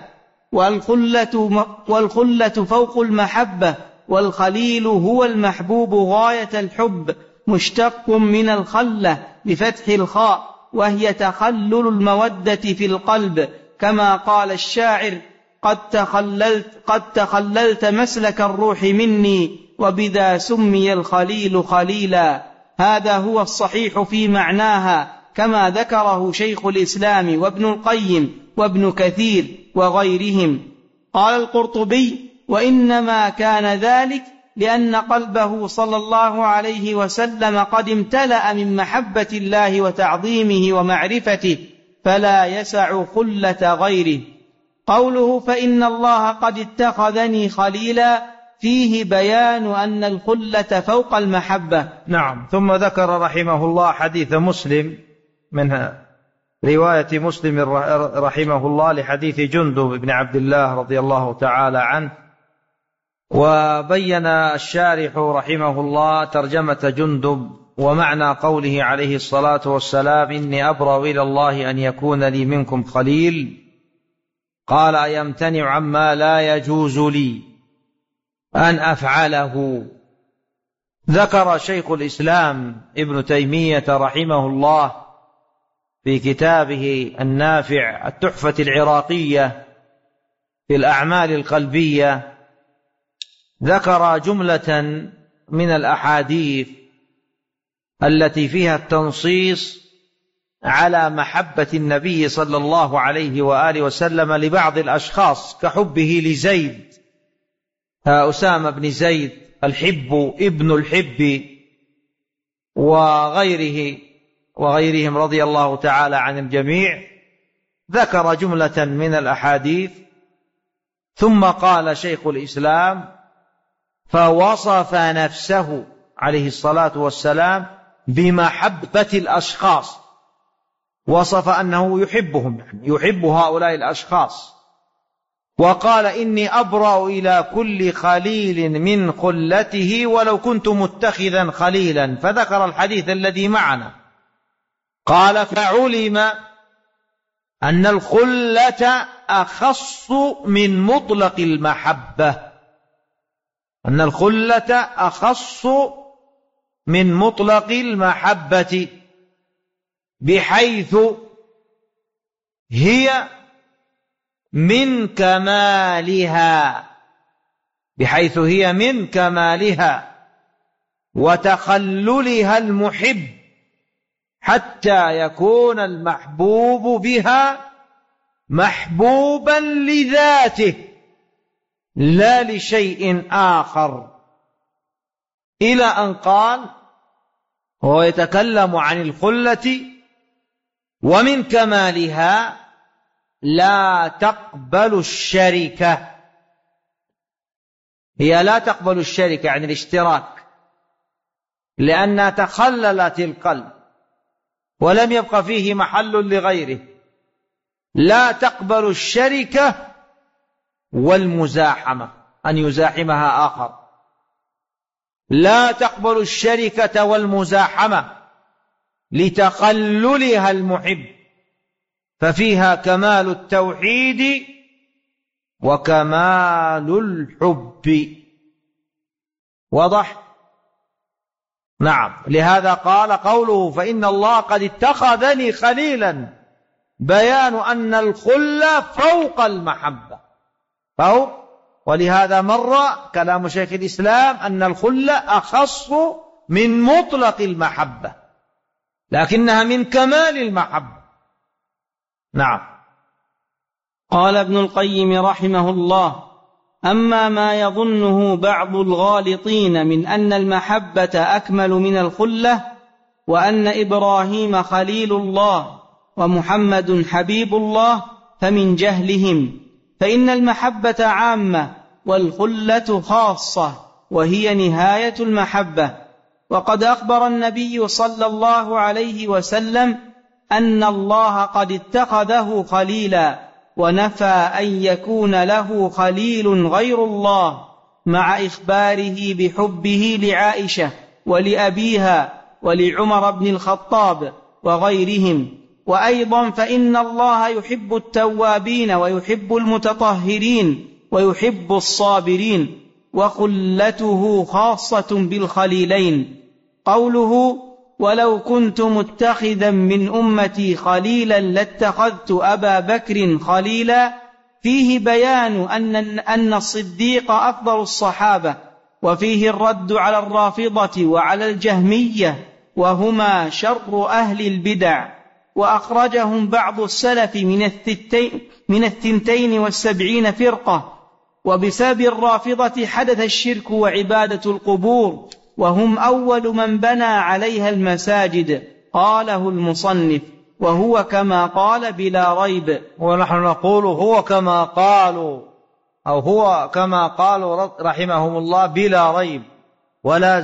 والخلة فوق المحبة، والخليل هو المحبوب غاية الحب، مشتق من الخلة بفتح الخاء، وهي تخلل المودة في القلب، كما قال الشاعر: قد تخللت مسلك الروح مني، وبذا سمي الخليل خليلا. هذا هو الصحيح في معناها، كما ذكره شيخ الإسلام وابن القيم وابن كثير وغيرهم. قال القرطبي: وإنما كان ذلك لأن قلبه صلى الله عليه وسلم قد امتلأ من محبة الله وتعظيمه ومعرفته، فلا يسع خلة غيره. قوله: فإن الله قد اتخذني خليلا، فيه بيان أن الخلة فوق المحبة. نعم. ثم ذكر رحمه الله حديث مسلم، منها رواية مسلم رحمه الله لحديث جندب بن عبد الله رضي الله تعالى عنه. وبين الشارح رحمه الله ترجمة جندب ومعنى قوله عليه الصلاة والسلام: إني أبرأ إلى الله أن يكون لي منكم خليل. قال: يمتنع عما لا يجوز لي أن أفعله. ذكر شيخ الإسلام ابن تيمية رحمه الله في كتابه النافع التحفة العراقية في الأعمال القلبية، ذكر جملة من الأحاديث التي فيها التنصيص على محبة النبي صلى الله عليه وآله وسلم لبعض الأشخاص، كحبه لزيد، أسامة بن زيد الحب ابن الحب، وغيرهم رضي الله تعالى عن الجميع. ذكر جملة من الأحاديث، ثم قال شيخ الإسلام: فوصف نفسه عليه الصلاة والسلام بمحبة الأشخاص، وصف أنه يحبهم، يحب هؤلاء الأشخاص، وقال: إني أبرأ إلى كل خليل من خلته ولو كنت متخذا خليلا. فذكر الحديث الذي معنا. قال: فعلم أن الخلة أخص من مطلق المحبة، أن الخلة أخص من مطلق المحبة، بحيث هي من كمالها وتخللها المحب، حتى يكون المحبوب بها محبوبا لذاته لا لشيء آخر، إلى أن قال: وهو يتكلم عن الخلة ومن كمالها لا تقبل الشركة. هي لا تقبل الشركة يعني الاشتراك، لأنها تخللت القلب ولم يبق فيه محل لغيره. لا تقبل الشركة والمزاحمة، أن يزاحمها آخر. لا تقبل الشركة والمزاحمة لتخللها المحب، ففيها كمال التوحيد وكمال الحب. واضح؟ نعم. لهذا قال قوله فإن الله قد اتخذني خليلا، بيان أن الخلة فوق المحبة، فوق. ولهذا مر كلام شيخ الإسلام أن الخلة أخص من مطلق المحبة، لكنها من كمال المحبة. نعم. قال ابن القيم رحمه الله: أما ما يظنه بعض الغالطين من أن المحبة أكمل من الخلة، وأن إبراهيم خليل الله ومحمد حبيب الله، فمن جهلهم، فإن المحبة عامة والخلة خاصة، وهي نهاية المحبة. وقد أخبر النبي صلى الله عليه وسلم أن الله قد اتخذه خليلا، ونفى أن يكون له خليل غير الله، مع إخباره بحبه لعائشة ولأبيها ولعمر بن الخطاب وغيرهم. وأيضا فإن الله يحب التوابين ويحب المتطهرين ويحب الصابرين، وخلته خاصة بالخليلين. قوله ولو كنت متخذا من أمتي خليلا لاتخذت أبا بكر خليلا، فيه بيان أن الصديق أفضل الصحابة، وفيه الرد على الرافضة وعلى الجهمية، وهما شر أهل البدع. وأخرجهم بعض السلف من 72 فرقة، وبسبب الرافضة حدث الشرك وعبادة القبور، وهم أول من بنى عليها المساجد. قاله المصنف: وهو كما قال بلا ريب. ونحن نقول هو كما قالوا، أو هو كما قالوا رحمهم الله بلا ريب. ولا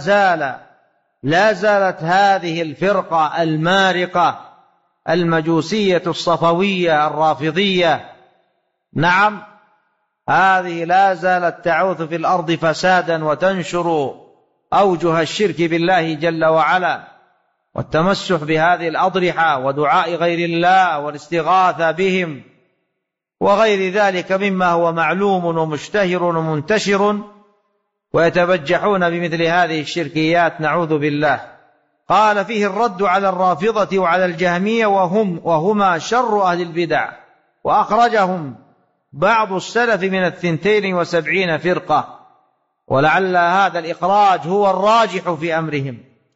زالت هذه الفرقة المارقة المجوسية الصفوية الرافضية، نعم، هذه لا زالت تعوث في الأرض فسادا وتنشر أوجه الشرك بالله جل وعلا، والتمسح بهذه الأضرحة ودعاء غير الله والاستغاثة بهم وغير ذلك مما هو معلوم ومشتهر ومنتشر، ويتبجحون بمثل هذه الشركيات، نعوذ بالله. قال فيه الرد على الرافضة وعلى الجهمية وهما شر أهل البدع. وأخرجهم بعض السلف من 72 فرقة، ولعل هذا الإخراج هو الراجح في أمرهم،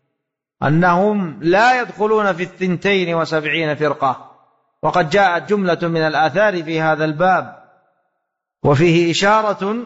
أنهم لا يدخلون في 72 فرقة. وقد جاءت جملة من الآثار في هذا الباب، وفيه إشارة.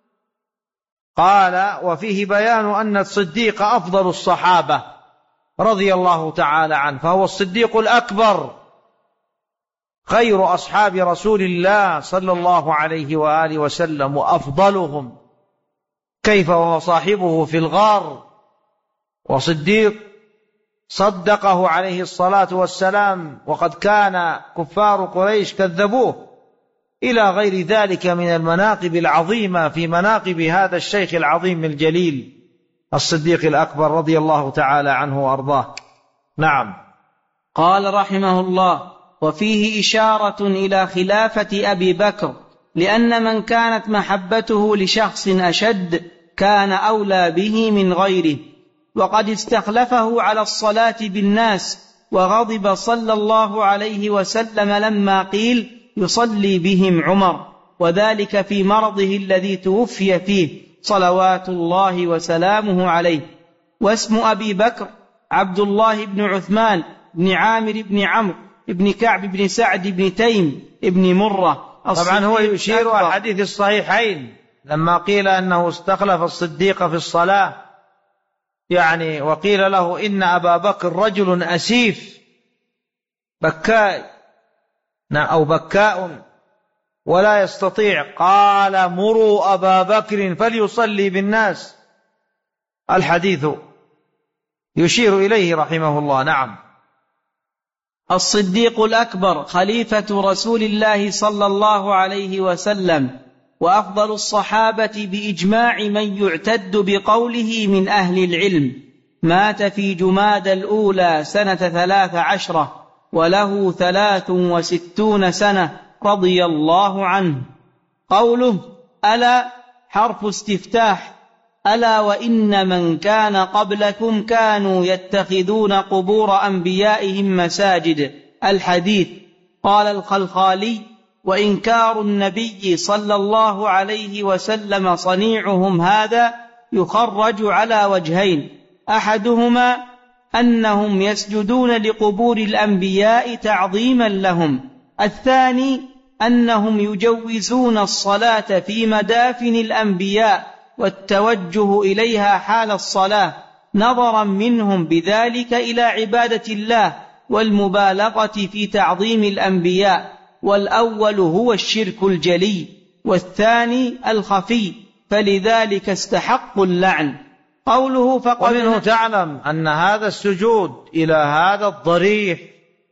قال وفيه بيان أن الصديق أفضل الصحابة رضي الله تعالى عنه، فهو الصديق الأكبر، خير أصحاب رسول الله صلى الله عليه وآله وسلم وأفضلهم، كيف وهو صاحبه في الغار وصديق صدقه عليه الصلاة والسلام، وقد كان كفار قريش كذبوه، إلى غير ذلك من المناقب العظيمة في مناقب هذا الشيخ العظيم الجليل الصديق الأكبر رضي الله تعالى عنه وأرضاه. نعم. قال رحمه الله: وفيه إشارة إلى خلافة أبي بكر، لأن من كانت محبته لشخص أشد كان أولى به من غيره، وقد استخلفه على الصلاة بالناس، وغضب صلى الله عليه وسلم لما قيل يصلي بهم عمر، وذلك في مرضه الذي توفي فيه صلوات الله وسلامه عليه. واسم أبي بكر عبد الله بن عثمان بن عامر بن عمرو بن كعب بن سعد بن تيم بن مرة. طبعا هو يشير على الحديث الصحيحين لما قيل أنه استخلف الصديق في الصلاة، يعني وقيل له إن أبا بكر رجل أسيف بكاء أو بكاء ولا يستطيع، قال مروا أبا بكر فليصلي بالناس. الحديث يشير إليه رحمه الله. نعم. الصديق الأكبر خليفة رسول الله صلى الله عليه وسلم، وأفضل الصحابة بإجماع من يعتد بقوله من أهل العلم، مات في جمادى الأولى سنة 13 وله 63 سنة رضي الله عنه. قوله ألا حرف استفتاح، ألا وإن من كان قبلكم كانوا يتخذون قبور أنبيائهم مساجد. الحديث. قال الخلخالي: وإنكار النبي صلى الله عليه وسلم صنيعهم هذا يخرج على وجهين: أحدهما أنهم يسجدون لقبور الأنبياء تعظيما لهم، الثاني أنهم يجوزون الصلاة في مدافن الأنبياء والتوجه إليها حال الصلاة، نظرا منهم بذلك إلى عبادة الله والمبالغة في تعظيم الأنبياء، والأول هو الشرك الجلي والثاني الخفي، فلذلك استحقوا اللعن. قوله فقد ومنه تعلم أن هذا السجود إلى هذا الضريح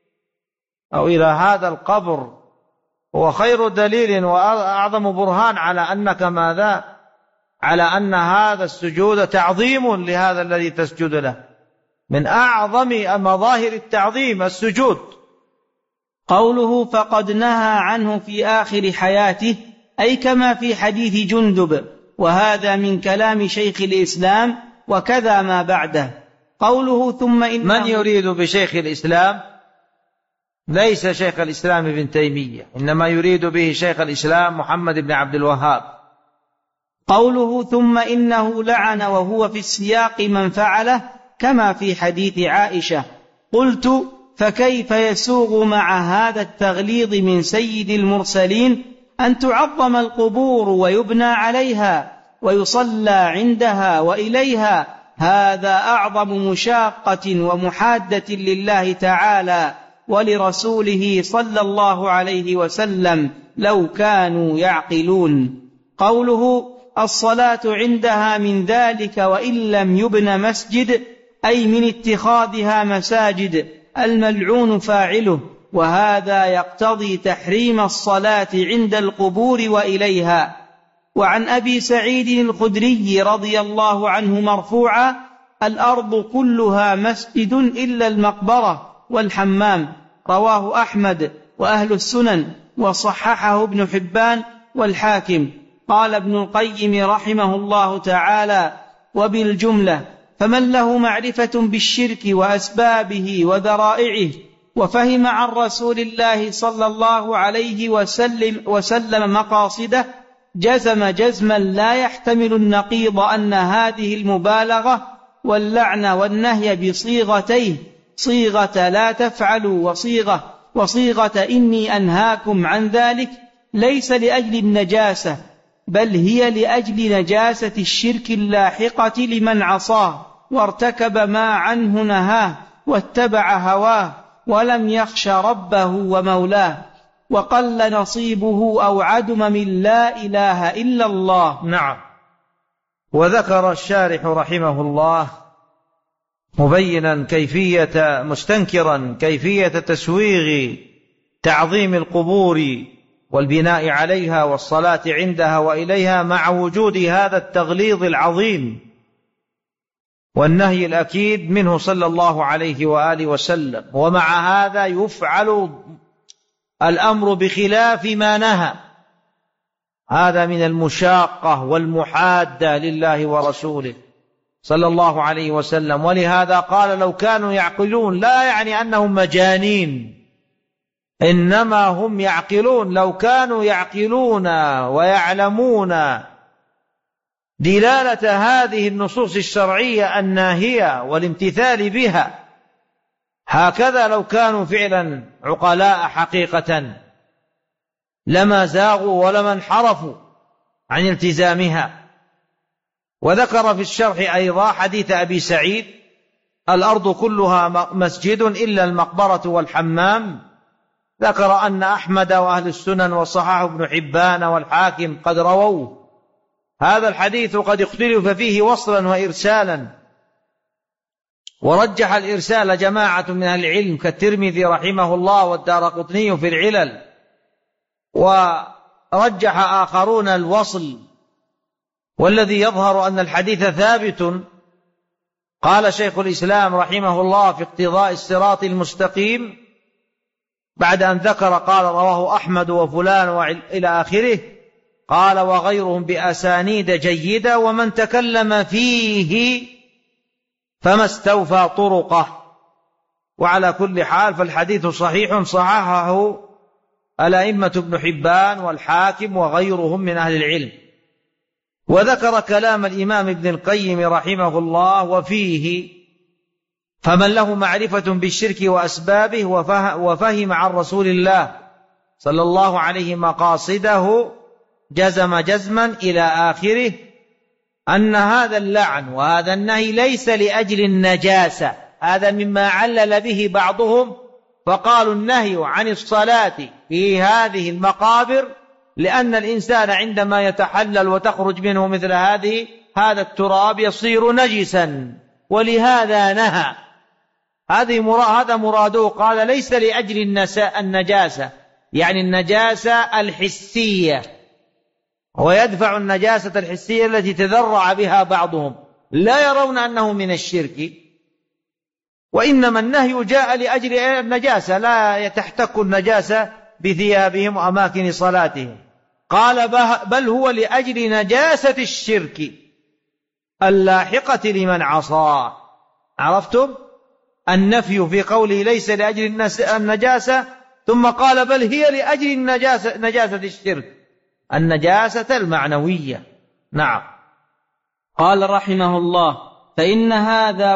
أو إلى هذا القبر هو خير دليل وأعظم برهان على أنك ماذا؟ على أن هذا السجود تعظيم لهذا الذي تسجد له، من أعظم مظاهر التعظيم السجود. قوله فقد نهى عنه في آخر حياته، أي كما في حديث جندب، وهذا من كلام شيخ الإسلام وكذا ما بعده. قوله ثم إن من يريد بشيخ الإسلام ليس شيخ الإسلام ابن تيمية، إنما يريد به شيخ الإسلام محمد بن عبد الوهاب. قوله ثم إنه لعن وهو في السياق من فعله كما في حديث عائشة. قلت فكيف يسوغ مع هذا التغليظ من سيد المرسلين أن تعظم القبور ويبنى عليها ويصلى عندها وإليها؟ هذا أعظم مشاقة ومحادة لله تعالى ولرسوله صلى الله عليه وسلم لو كانوا يعقلون. قوله الصلاة عندها من ذلك وإن لم يبن مسجد، أي من اتخاذها مساجد، الملعون فاعله، وهذا يقتضي تحريم الصلاة عند القبور وإليها. وعن أبي سعيد الخدري رضي الله عنه مرفوعا: الأرض كلها مسجد إلا المقبرة والحمام. رواه أحمد وأهل السنن، وصححه ابن حبان والحاكم. قال ابن القيم رحمه الله تعالى: وبالجملة فمن له معرفة بالشرك وأسبابه وذرائعه وفهم عن رسول الله صلى الله عليه وسلم مقاصده، جزم جزما لا يحتمل النقيض أن هذه المبالغة واللعن والنهي بصيغتيه، صيغة لا تفعلوا وصيغة إني أنهاكم عن ذلك، ليس لأجل النجاسة، بل هي لأجل نجاسة الشرك اللاحقة لمن عصاه وارتكب ما عنه نهاه واتبع هواه ولم يخش ربه ومولاه، وقل نصيبه أو عدم من لا إله إلا الله. نعم. وذكر الشارح رحمه الله مبينا مستنكرا كيفية تسويغ تعظيم القبور والبناء عليها والصلاة عندها وإليها مع وجود هذا التغليظ العظيم والنهي الأكيد منه صلى الله عليه وآله وسلم، ومع هذا يفعل الأمر بخلاف ما نهى. هذا من المشاقة والمحادة لله ورسوله صلى الله عليه وسلم. ولهذا قال لو كانوا يعقلون، لا يعني أنهم مجانين، إنما هم يعقلون. لو كانوا يعقلون ويعلمون دلالة هذه النصوص الشرعية الناهية والامتثال بها، هكذا لو كانوا فعلا عقلاء حقيقة لما زاغوا ولما انحرفوا عن التزامها. وذكر في الشرح أيضا حديث أبي سعيد: الأرض كلها مسجد إلا المقبرة والحمام. ذكر أن أحمد وأهل السنن وصححه ابن حبان والحاكم قد رووه. هذا الحديث قد اختلف فيه وصلا وإرسالا، ورجح الإرسال جماعة من أهل العلم كالترمذي رحمه الله والدارقطني في العلل، ورجح آخرون الوصل. والذي يظهر أن الحديث ثابت. قال شيخ الإسلام رحمه الله في اقتضاء الصراط المستقيم بعد أن ذكر قال: رواه أحمد وفلان إلى آخره، قال: وغيرهم بأسانيد جيدة، ومن تكلم فيه فما استوفى طرقه. وعلى كل حال فالحديث صحيح، صححه الأئمة ابن حبان والحاكم وغيرهم من أهل العلم. وذكر كلام الإمام ابن القيم رحمه الله وفيه: فمن له معرفة بالشرك وأسبابه وفهم عن رسول الله صلى الله عليه مقاصده جزم جزما إلى آخره أن هذا اللعن وهذا النهي ليس لأجل النجاسة. هذا مما علل به بعضهم، فقالوا النهي عن الصلاة في هذه المقابر لأن الإنسان عندما يتحلل وتخرج منه مثل هذا التراب يصير نجسا، ولهذا نهى. هذا مراده. قال: ليس لأجل النجاسة، يعني النجاسة الحسية، ويدفع النجاسة الحسية التي تذرع بها بعضهم، لا يرون أنه من الشرك، وإنما النهي جاء لأجل النجاسة، لا تحتك النجاسة بثيابهم وأماكن صلاتهم. قال: بل هو لأجل نجاسة الشرك اللاحقة لمن عصى. عرفتم؟ النفي في قوله ليس لأجل النجاسة، ثم قال: بل هي لأجل نجاسة الشرك، النجاسة المعنوية. نعم. قال رحمه الله: فإن هذا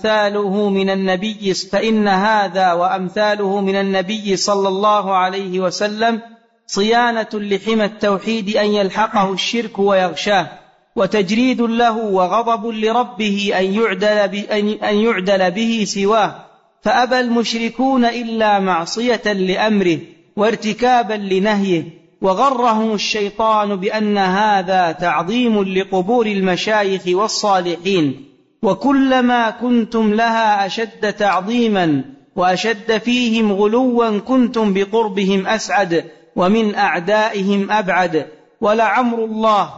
وأمثاله من النبي صلى الله عليه وسلم صيانة لحمى التوحيد أن يلحقه الشرك ويغشاه، وتجريد له وغضب لربه أن يعدل به سواه، فأبى المشركون إلا معصية لأمره وارتكابا لنهيه، وغرهم الشيطان بأن هذا تعظيم لقبور المشايخ والصالحين، وكلما كنتم لها أشد تعظيما وأشد فيهم غلوا كنتم بقربهم أسعد ومن أعدائهم أبعد. ولعمر الله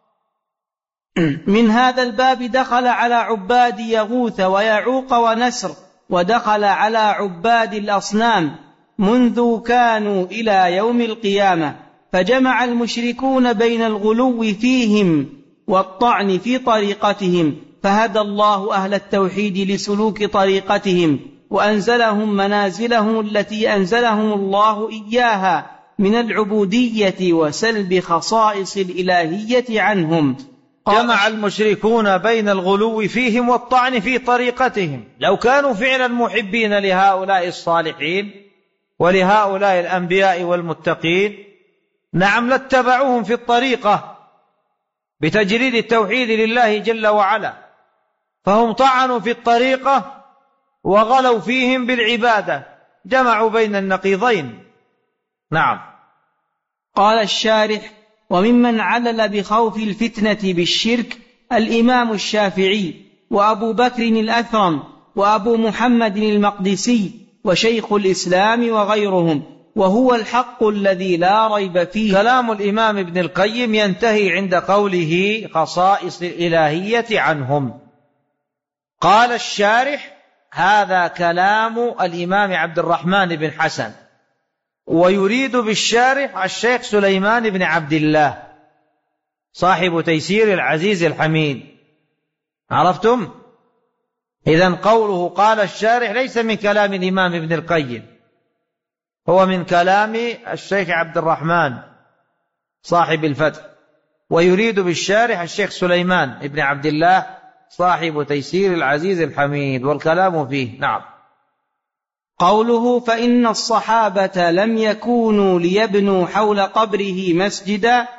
من هذا الباب دخل على عباد يغوث ويعوق ونسر، ودخل على عباد الأصنام منذ كانوا إلى يوم القيامة، فجمع المشركون بين الغلو فيهم والطعن في طريقتهم، فهدى الله أهل التوحيد لسلوك طريقتهم، وأنزلهم منازلهم التي أنزلهم الله إياها من العبودية وسلب خصائص الإلهية عنهم. جمع المشركون بين الغلو فيهم والطعن في طريقتهم. لو كانوا فعلا محبين لهؤلاء الصالحين ولهؤلاء الأنبياء والمتقين، نعم، لاتبعوهم في الطريقة بتجريد التوحيد لله جل وعلا، فهم طعنوا في الطريقة وغلوا فيهم بالعبادة، جمعوا بين النقيضين. نعم. قال الشارح: وممن علل بخوف الفتنة بالشرك الإمام الشافعي وأبو بكر الأثرم وأبو محمد المقدسي وشيخ الإسلام وغيرهم، وهو الحق الذي لا ريب فيه. كلام الإمام ابن القيم ينتهي عند قوله خصائص الإلهية عنهم. قال الشارح: هذا كلام الإمام عبد الرحمن بن حسن، ويريد بالشارح الشيخ سليمان بن عبد الله صاحب تيسير العزيز الحميد. عرفتم؟ إذن قوله قال الشارح ليس من كلام الإمام ابن القيم، هو من كلام الشيخ عبد الرحمن صاحب الفتح، ويريد بالشارح الشيخ سليمان بن عبد الله صاحب تيسير العزيز الحميد، والكلام فيه. نعم. قوله: فإن الصحابة لم يكونوا ليبنوا حول قبره مسجدا،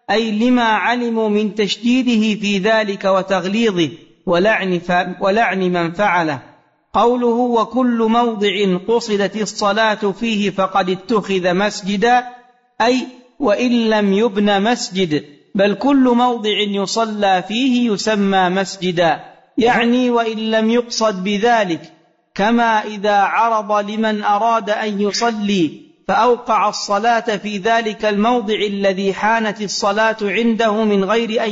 أي لما علموا من تشديده في ذلك وتغليظه ولعن من فعله. قوله وكل موضع قصدت الصلاة فيه فقد اتخذ مسجدا، أي وإن لم يبن مسجد، بل كل موضع يصلى فيه يسمى مسجدا، يعني وإن لم يقصد بذلك، كما إذا عرض لمن أراد أن يصلي فأوقع الصلاة في ذلك الموضع الذي حانت الصلاة عنده من غير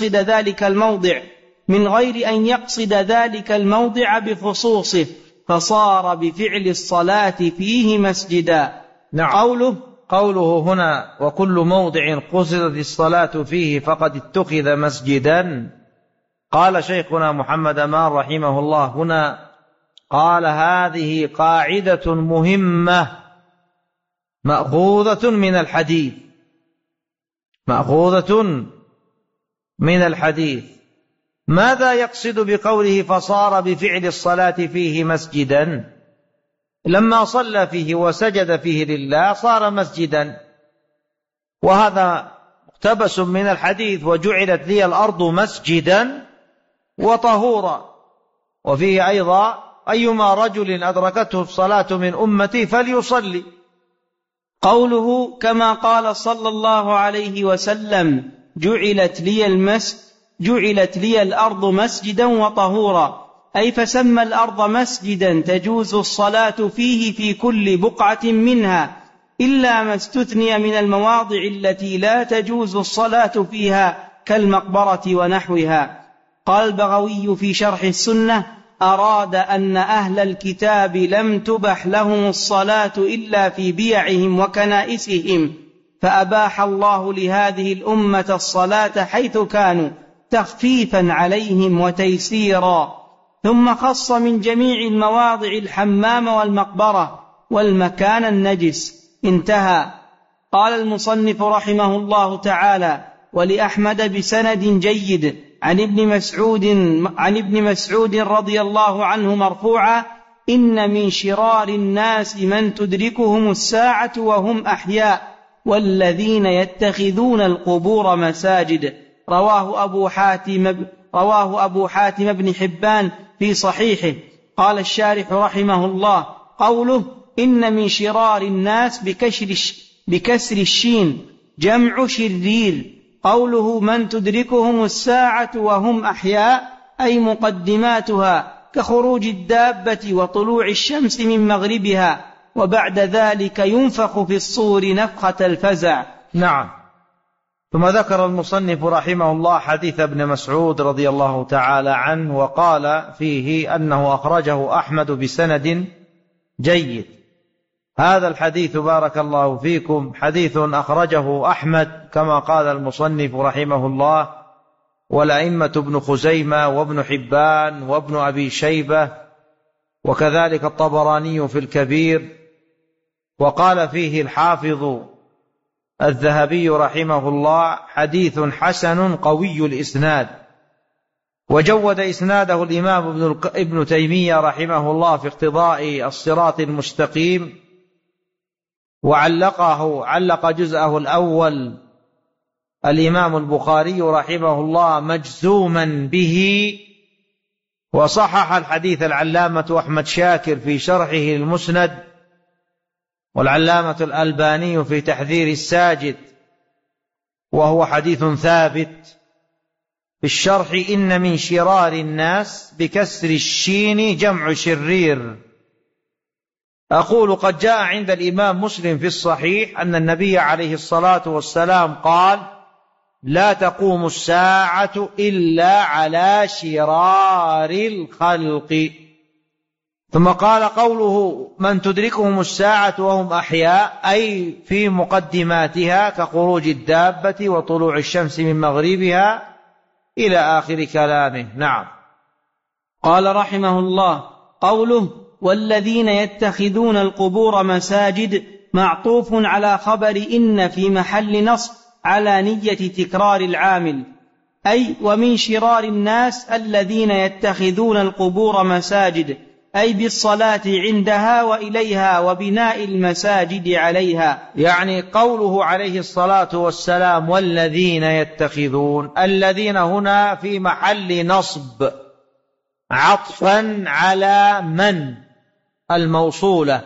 أن يقصد ذلك الموضع بخصوصه، فصار بفعل الصلاة فيه مسجدا. نعم. قوله هنا وكل موضع قصدت الصلاة فيه فقد اتخذ مسجدا، قال شيخنا محمد أمان رحمه الله هنا، قال هذه قاعدة مهمة مأخوذة من الحديث. ماذا يقصد بقوله فصار بفعل الصلاة فيه مسجدا؟ لما صلى فيه وسجد فيه لله صار مسجدا، وهذا مقتبس من الحديث وجعلت لي الأرض مسجدا وطهورا، وفيه أيضا أيما رجل أدركته الصلاة من أمتي فليصلي. قوله كما قال صلى الله عليه وسلم جعلت لي الأرض مسجدا وطهورا، أي فسمى الأرض مسجدا تجوز الصلاة فيه في كل بقعة منها، إلا ما استثني من المواضع التي لا تجوز الصلاة فيها كالمقبرة ونحوها. قال البغوي في شرح السنة أراد أن أهل الكتاب لم تبح لهم الصلاة إلا في بيعهم وكنائسهم، فأباح الله لهذه الأمة الصلاة حيث كانوا تخفيفا عليهم وتيسيرا، ثم خص من جميع المواضع الحمام والمقبرة والمكان النجس. انتهى. قال المصنف رحمه الله تعالى ولأحمد بسند جيد عن ابن مسعود رضي الله عنه مرفوعا إن من شرار الناس من تدركهم الساعة وهم أحياء والذين يتخذون القبور مساجد. رواه أبو حاتم بن حبان في صحيحه. قال الشارح رحمه الله قوله إن من شرار الناس بكسر الشين جمع شرير. قوله من تدركهم الساعة وهم أحياء أي مقدماتها كخروج الدابة وطلوع الشمس من مغربها، وبعد ذلك ينفخ في الصور نفخة الفزع. نعم. ثم ذكر المصنف رحمه الله حديث ابن مسعود رضي الله تعالى عنه، وقال فيه أنه أخرجه أحمد بسند جيد. هذا الحديث بارك الله فيكم حديث أخرجه أحمد كما قال المصنف رحمه الله، والأئمة ابن خزيمة وابن حبان وابن أبي شيبة، وكذلك الطبراني في الكبير. وقال فيه الحافظ الذهبي رحمه الله حديث حسن قوي الإسناد. وجود إسناده الإمام ابن تيمية رحمه الله في اقتضاء الصراط المستقيم، علق جزءه الأول الإمام البخاري رحمه الله مجزوما به. وصحح الحديث العلامة أحمد شاكر في شرحه المسند، والعلامة الألباني في تحذير الساجد، وهو حديث ثابت. في الشرح إن من شرار الناس بكسر الشين جمع شرير. أقول قد جاء عند الإمام مسلم في الصحيح أن النبي عليه الصلاة والسلام قال لا تقوم الساعة إلا على شرار الخلق. ثم قال قوله من تدركهم الساعة وهم أحياء أي في مقدماتها كخروج الدابة وطلوع الشمس من مغربها إلى آخر كلامه. نعم. قال رحمه الله قوله والذين يتخذون القبور مساجد معطوف على خبر إن في محل نصب على نية تكرار العامل، أي ومن شرار الناس الذين يتخذون القبور مساجد، أي بالصلاة عندها وإليها وبناء المساجد عليها. يعني قوله عليه الصلاة والسلام والذين يتخذون، الذين هنا في محل نصب عطفا على من الموصولة،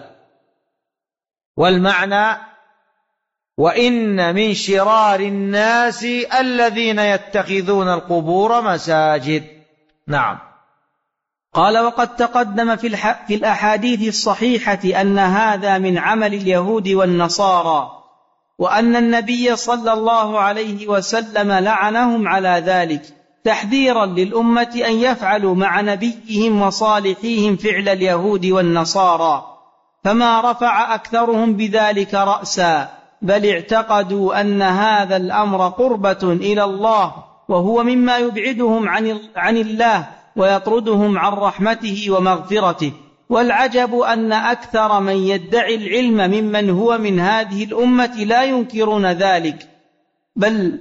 والمعنى وإن من شرار الناس الذين يتخذون القبور مساجد. نعم. قال: وقد تقدم في الأحاديث الصحيحة أن هذا من عمل اليهود والنصارى، وأن النبي صلى الله عليه وسلم لعنهم على ذلك تحذيرا للأمة أن يفعلوا مع نبيهم وصالحيهم فعل اليهود والنصارى، فما رفع أكثرهم بذلك رأسا، بل اعتقدوا أن هذا الأمر قربة إلى الله، وهو مما يبعدهم عن الله ويطردهم عن رحمته ومغفرته. والعجب أن أكثر من يدعي العلم ممن هو من هذه الأمة لا ينكرون ذلك، بل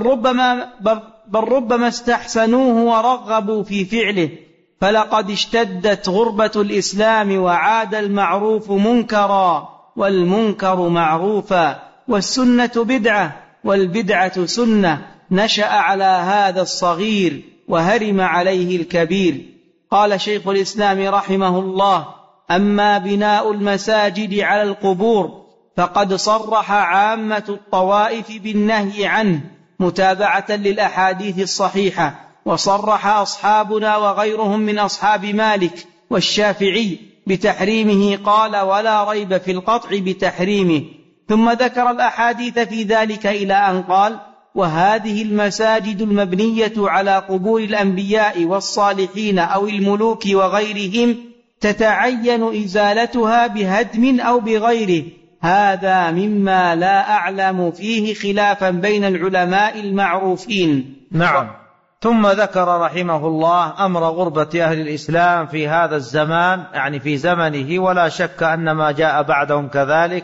ربما استحسنوه ورغبوا في فعله. فلقد اشتدت غربة الإسلام وعاد المعروف منكرا والمنكر معروفا، والسنة بدعة والبدعة سنة. نشأ على هذا الصغير وهرم عليه الكبير. قال شيخ الإسلام رحمه الله: أما بناء المساجد على القبور فقد صرح عامة الطوائف بالنهي عنه متابعة للأحاديث الصحيحة، وصرح أصحابنا وغيرهم من أصحاب مالك والشافعي بتحريمه، قال: ولا ريب في القطع بتحريمه. ثم ذكر الأحاديث في ذلك إلى أن قال: وهذه المساجد المبنية على قبور الأنبياء والصالحين أو الملوك وغيرهم تتعين إزالتها بهدم أو بغيره. هذا مما لا أعلم فيه خلافا بين العلماء المعروفين. نعم. ثم ذكر رحمه الله أمر غربة أهل الإسلام في هذا الزمان، يعني في زمنه، ولا شك أن ما جاء بعدهم كذلك.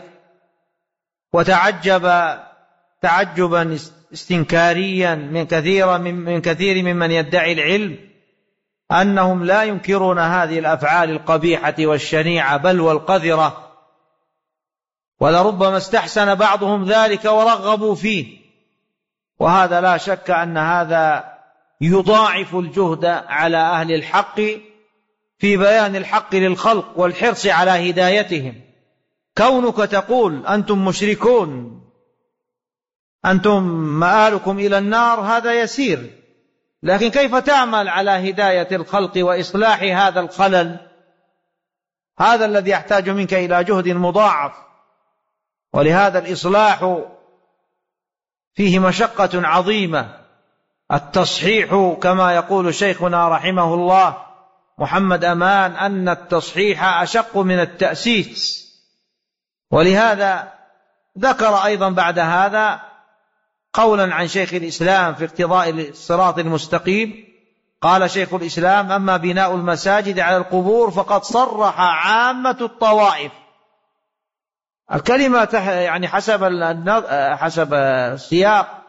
وتعجب تعجبا استنكاريا من كثير ممن يدعي العلم أنهم لا ينكرون هذه الأفعال القبيحة والشنيعة بل والقذرة، ولربما استحسن بعضهم ذلك ورغبوا فيه. وهذا لا شك أن هذا يضاعف الجهد على أهل الحق في بيان الحق للخلق والحرص على هدايتهم. كونك تقول أنتم مشركون، أنتم مآلكم إلى النار، هذا يسير، لكن كيف تعمل على هداية الخلق وإصلاح هذا الخلل؟ هذا الذي يحتاج منك إلى جهد مضاعف. ولهذا الإصلاح فيه مشقة عظيمة. التصحيح كما يقول شيخنا رحمه الله محمد أمان أن التصحيح أشق من التأسيس. ولهذا ذكر أيضا بعد هذا قولا عن شيخ الإسلام في اقتضاء الصراط المستقيم. قال شيخ الإسلام: أما بناء المساجد على القبور فقد صرح عامة الطوائف. الكلمة يعني حسب السياق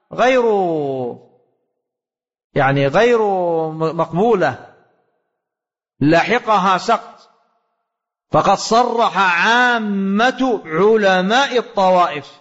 غير مقبولة، لاحقها سقط. فقد صرح عامة علماء الطوائف.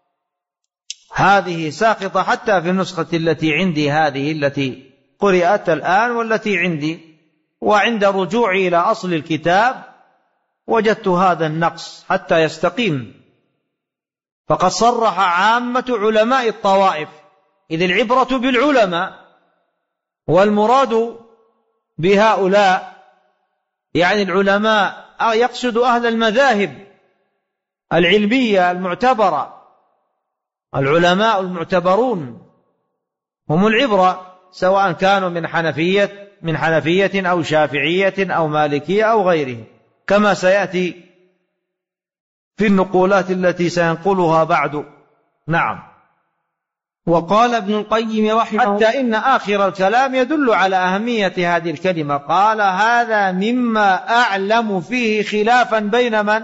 هذه ساقطة حتى في النسخة التي عندي، هذه التي قرأت الآن والتي عندي، وعند رجوعي إلى أصل الكتاب وجدت هذا النقص حتى يستقيم. فقد صرح عامة علماء الطوائف، إذ العبرة بالعلماء، والمراد بهؤلاء يعني العلماء يقصد أهل المذاهب العلمية المعتبرة. العلماء المعتبرون هم العبرة، سواء كانوا من حنفية أو شافعية أو مالكية أو غيره، كما سيأتي في النقولات التي سينقلها بعد. نعم. وقال ابن القيم رحمه الله: حتى إن آخر الكلام يدل على أهمية هذه الكلمة. قال: هذا مما أعلم فيه خلافا بين من؟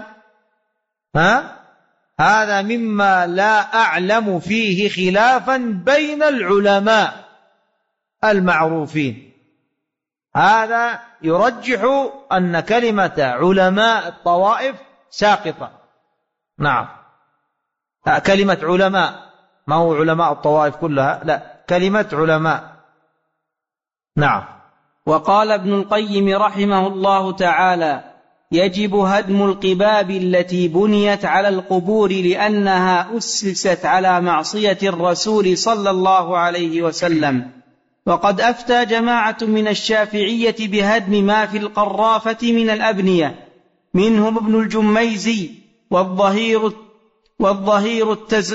هذا مما لا أعلم فيه خلافا بين العلماء المعروفين. هذا يرجح أن كلمة علماء الطوائف ساقطة. نعم، كلمة علماء، ما هو علماء الطوائف كلها، لا، كلمة علماء. نعم. وقال ابن القيم رحمه الله تعالى: يجب هدم القباب التي بنيت على القبور لأنها أسست على معصية الرسول صلى الله عليه وسلم. وقد أفتى جماعة من الشافعية بهدم ما في القرافة من الأبنية، منهم ابن الجميزي والظهير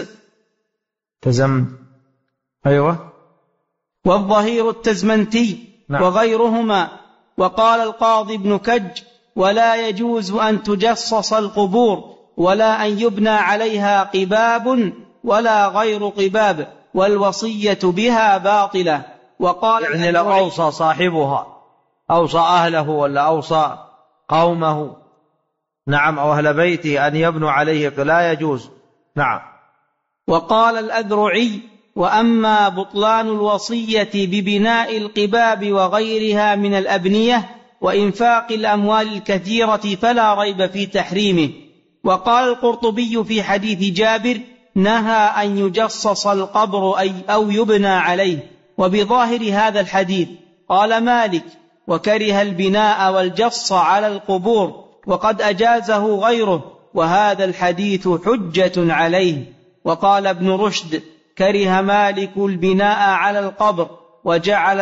التزمنتي نعم. وغيرهما. وقال القاضي ابن كج: ولا يجوز أن تجصص القبور ولا أن يبنى عليها قباب ولا غير قباب، والوصية بها باطلة. وقال يعني لو أوصى صاحبها، أوصى أهله ولا أوصى قومه، نعم، أو أهل بيته أن يبنوا عليه لا يجوز. نعم. وقال الأذرعي: وأما بطلان الوصية ببناء القباب وغيرها من الأبنية وإنفاق الأموال الكثيرة فلا ريب في تحريمه. وقال القرطبي في حديث جابر: نهى أن يجصص القبر أو يبنى عليه. وبظاهر هذا الحديث قال مالك: وكره البناء والجص على القبور، وقد أجازه غيره، وهذا الحديث حجة عليه. وقال ابن رشد: كره مالك البناء على القبر وجعل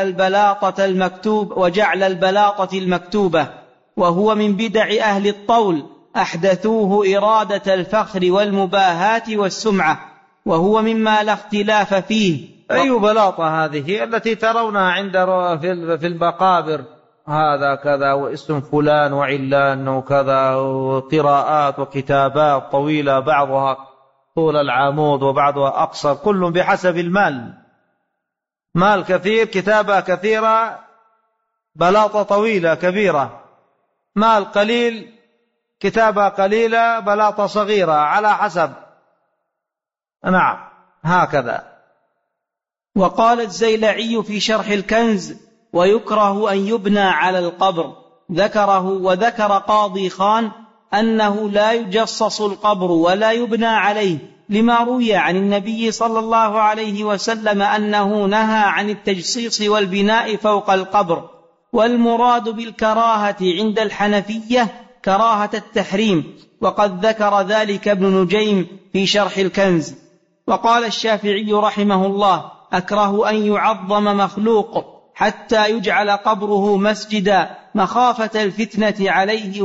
البلاطة المكتوبة، وهو من بدع أهل الطول، أحدثوه إرادة الفخر والمباهاة والسمعة، وهو مما لا اختلاف فيه. أي بلاطة هذه التي ترونها عند في المقابر، هذا كذا واسم فلان وعلان وكذا، وقراءات وكتابات طويلة، بعضها طول العمود وبعضها أقصر، كل بحسب المال. مال كثير كتابة كثيرة بلاطة طويلة كبيرة، مال قليل كتابة قليلة بلاطة صغيرة، على حسب. نعم، هكذا. وقال الزيلعي في شرح الكنز: ويكره أن يبنى على القبر. وذكر قاضي خان أنه لا يجصص القبر ولا يبنى عليه، لما روي عن النبي صلى الله عليه وسلم أنه نهى عن التجصيص والبناء فوق القبر. والمراد بالكراهة عند الحنفية كراهة التحريم، وقد ذكر ذلك ابن نجيم في شرح الكنز. وقال الشافعي رحمه الله: أكره أن يعظم مخلوق حتى يجعل قبره مسجدا مخافة الفتنة عليه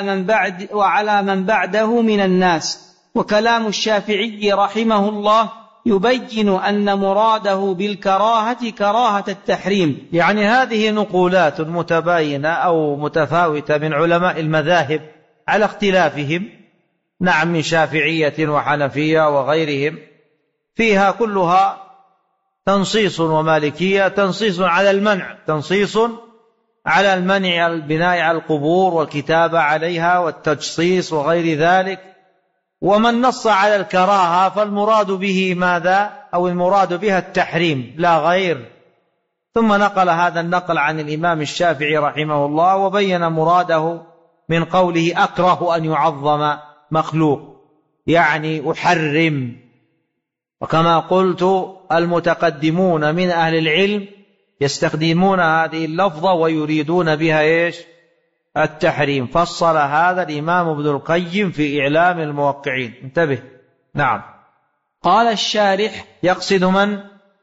وعلى من بعده من الناس. وكلام الشافعي رحمه الله يبين أن مراده بالكراهة كراهة التحريم. يعني هذه نقولات متباينة أو متفاوتة من علماء المذاهب على اختلافهم، نعم، من شافعية وحنفية وغيرهم، فيها كلها تنصيص، ومالكية تنصيص على المنع، تنصيص على المنع على البناء على القبور والكتابة عليها والتجصيص وغير ذلك. ومن نص على الكراهة فالمراد به ماذا؟ أو المراد بها التحريم لا غير. ثم نقل هذا النقل عن الإمام الشافعي رحمه الله، وبين مراده من قوله: أكره أن يعظم مخلوق، يعني أحرم. وكما قلت المتقدمون من أهل العلم يستخدمون هذه اللفظة ويريدون بها التحريم. فصل هذا الإمام ابن القيم في إعلام الموقعين. انتبه. نعم. قال الشارح: يقصد من؟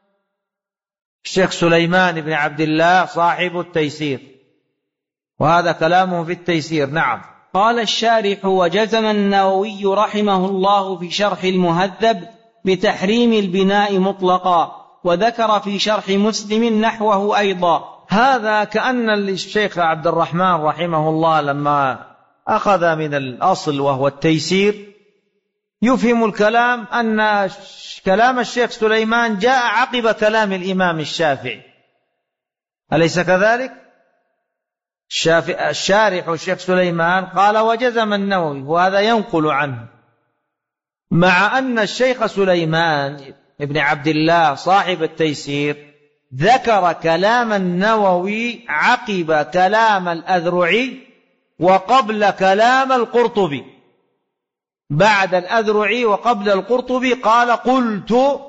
الشيخ سليمان بن عبد الله صاحب التيسير، وهذا كلامه في التيسير. نعم. قال الشارح: وجزم النووي رحمه الله في شرح المهذب بتحريم البناء مطلقا، وذكر في شرح مسلم نحوه أيضا. هذا كأن الشيخ عبد الرحمن رحمه الله لما أخذ من الأصل وهو التيسير يفهم الكلام أن كلام الشيخ سليمان جاء عقب كلام الإمام الشافعي، أليس كذلك؟ الشارح الشيخ سليمان قال: وجزم النووي، وهذا ينقل عنه، مع أن الشيخ سليمان ابن عبد الله صاحب التيسير ذكر كلام النووي عقب كلام الأذرعي وقبل كلام القرطبي. بعد الأذرعي وقبل القرطبي قال قلت،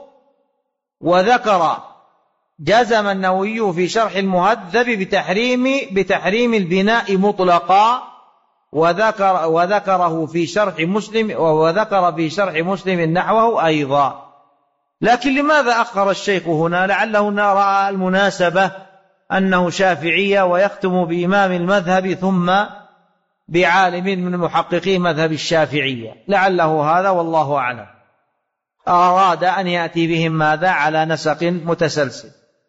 وذكر جزم النووي في شرح المهذب بتحريم البناء مطلقا، وذكره في شرح مسلم، وذكر في شرح مسلم نحوه أيضا. لكن لماذا أخر الشيخ هنا؟ لعله رأى المناسبة أنه شافعية ويختم بإمام المذهب ثم بعالم من محققي مذهب الشافعية، لعله هذا والله أعلم. أراد أن يأتي بهم ماذا؟ على نسق متسلسل،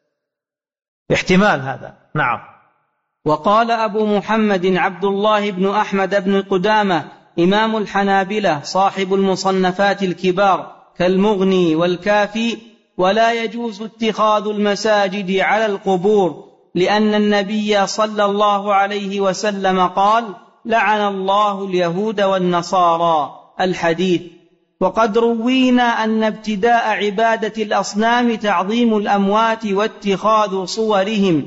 احتمال هذا. نعم. وقال أبو محمد عبد الله بن أحمد بن قدامة إمام الحنابلة صاحب المصنفات الكبار كالمغني والكافي: ولا يجوز اتخاذ المساجد على القبور، لأن النبي صلى الله عليه وسلم قال: لعن الله اليهود والنصارى، الحديث. وقد روينا أن ابتداء عبادة الأصنام تعظيم الأموات واتخاذ صورهم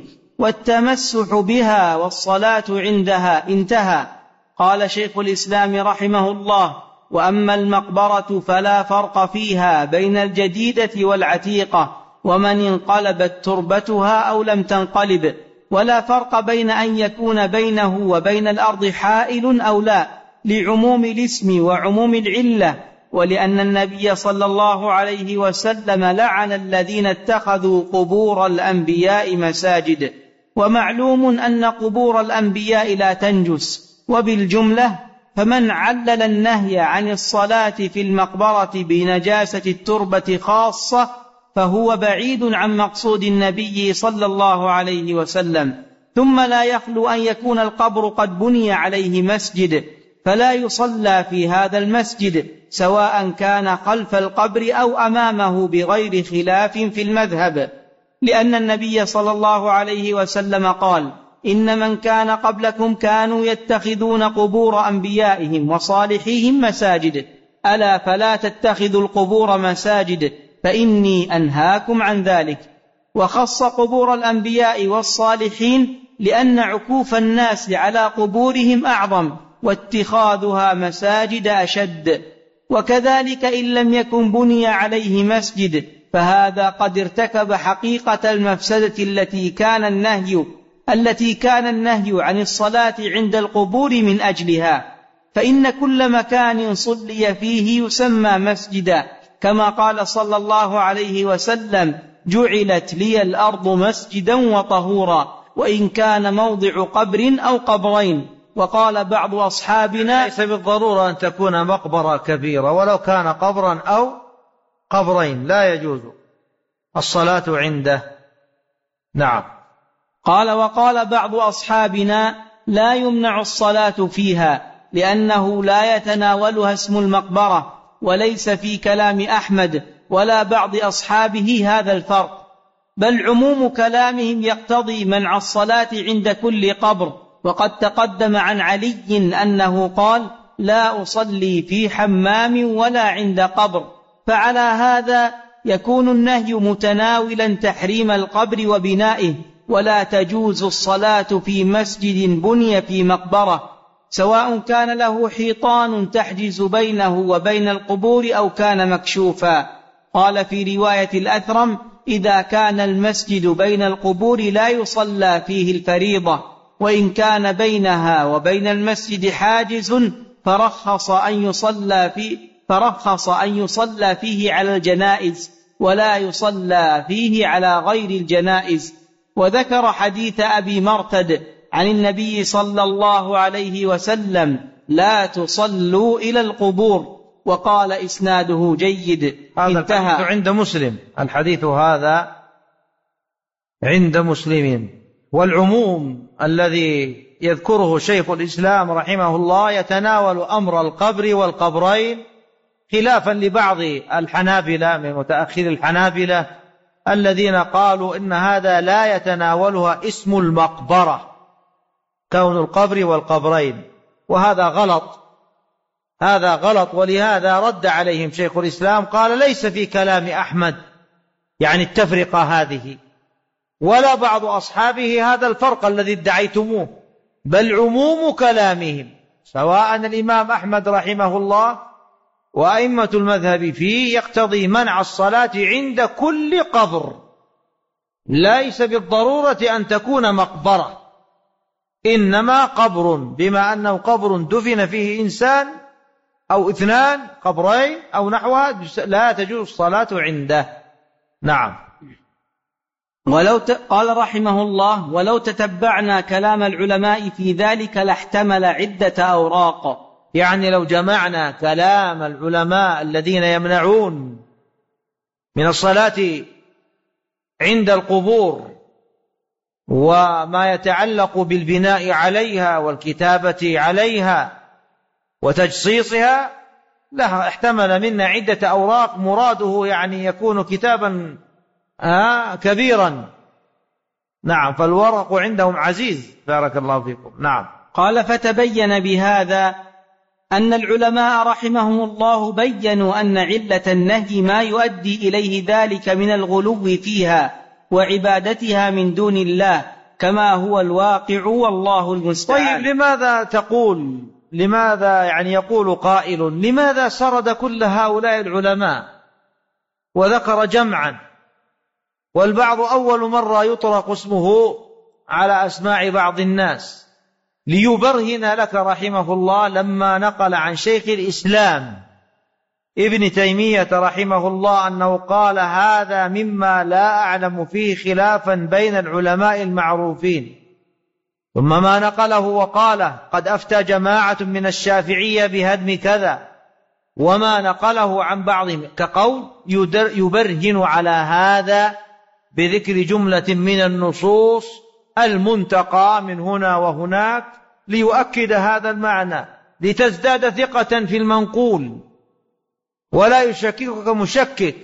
والتمسح بها والصلاة عندها، انتهى. قال شيخ الإسلام رحمه الله: وأما المقبرة فلا فرق فيها بين الجديدة والعتيقة، ومن انقلبت تربتها أو لم تنقلب، ولا فرق بين أن يكون بينه وبين الأرض حائل أو لا، لعموم الاسم وعموم العلة، ولأن النبي صلى الله عليه وسلم لعن الذين اتخذوا قبور الأنبياء مساجد. ومعلوم أن قبور الأنبياء لا تنجس. وبالجملة فمن علل النهي عن الصلاة في المقبرة بنجاسة التربة خاصة فهو بعيد عن مقصود النبي صلى الله عليه وسلم. ثم لا يخلو أن يكون القبر قد بني عليه مسجد، فلا يصلى في هذا المسجد، سواء كان خلف القبر أو أمامه، بغير خلاف في المذهب، لأن النبي صلى الله عليه وسلم قال: إن من كان قبلكم كانوا يتخذون قبور أنبيائهم وصالحيهم مساجد، ألا فلا تتخذوا القبور مساجد، فإني أنهاكم عن ذلك. وخص قبور الأنبياء والصالحين لأن عكوف الناس على قبورهم أعظم، واتخاذها مساجد أشد. وكذلك إن لم يكن بني عليه مسجد، فهذا قد ارتكب حقيقة المفسدة التي كان النهي عن الصلاة عند القبور من أجلها. فإن كل مكان صلي فيه يسمى مسجدا، كما قال صلى الله عليه وسلم: جعلت لي الأرض مسجدا وطهورا، وإن كان موضع قبر أو قبرين. وقال بعض أصحابنا: ليس بالضرورة أن تكون مقبرة كبيرة، ولو كان قبرا أو قبرين لا يجوز الصلاة عنده. نعم. قال: وقال بعض أصحابنا: لا يمنع الصلاة فيها، لأنه لا يتناولها اسم المقبرة. وليس في كلام أحمد ولا بعض أصحابه هذا الفرق، بل عموم كلامهم يقتضي منع الصلاة عند كل قبر. وقد تقدم عن علي أنه قال: لا أصلي في حمام ولا عند قبر. فعلى هذا يكون النهي متناولا تحريم القبر وبنائه، ولا تجوز الصلاة في مسجد بني في مقبرة، سواء كان له حيطان تحجز بينه وبين القبور أو كان مكشوفا. قال في رواية الأثرم: إذا كان المسجد بين القبور لا يصلى فيه الفريضة، وإن كان بينها وبين المسجد حاجز فرخص أن يصلى فيه على الجنائز، ولا يصلى فيه على غير الجنائز. وذكر حديث أبي مرتد عن النبي صلى الله عليه وسلم: لا تصلوا إلى القبور، وقال إسناده جيد. هذا الحديث عند مسلم، الحديث هذا عند مسلم. والعموم الذي يذكره شيخ الإسلام رحمه الله يتناول أمر القبر والقبرين، خلافا لبعض الحنابلة من متأخر الحنابلة الذين قالوا إن هذا لا يتناولها اسم المقبرة، كون القبر والقبرين، وهذا غلط، هذا غلط. ولهذا رد عليهم شيخ الإسلام، قال: ليس في كلام أحمد يعني التفرقة هذه، ولا بعض أصحابه هذا الفرق الذي ادعيتموه، بل عموم كلامهم سواء الإمام أحمد رحمه الله وأئمة المذهب فيه يقتضي منع الصلاة عند كل قبر، ليس بالضرورة أن تكون مقبرة، إنما قبر، بما أنه قبر دفن فيه إنسان أو اثنان، قبرين أو نحوها، لا تجوز الصلاة عنده. نعم. قال رحمه الله: ولو تتبعنا كلام العلماء في ذلك لاحتمل عدة أوراق. يعني لو جمعنا كلام العلماء الذين يمنعون من الصلاة عند القبور وما يتعلق بالبناء عليها والكتابة عليها وتجصيصها، لا احتمل منا عدة أوراق، مراده يعني يكون كتابا كبيرا. نعم، فالورق عندهم عزيز. بارك الله فيكم. نعم. قال: فتبين بهذا أن العلماء رحمهم الله بينوا أن علة النهي ما يؤدي إليه ذلك من الغلو فيها وعبادتها من دون الله، كما هو الواقع والله المستعان. طيب، لماذا تقول، لماذا يعني يقول قائل لماذا سرد كل هؤلاء العلماء وذكر جمعا، والبعض أول مرة يطلق اسمه على أسماع بعض الناس، ليبرهن لك رحمه الله لما نقل عن شيخ الإسلام ابن تيمية رحمه الله أنه قال: هذا مما لا أعلم فيه خلافا بين العلماء المعروفين. ثم ما نقله وقال: قد أفتى جماعة من الشافعية بهدم كذا، وما نقله عن بعضهم كقول يبرهن على هذا بذكر جملة من النصوص المنتقى من هنا وهناك ليؤكد هذا المعنى، لتزداد ثقة في المنقول ولا يشككك مشكك.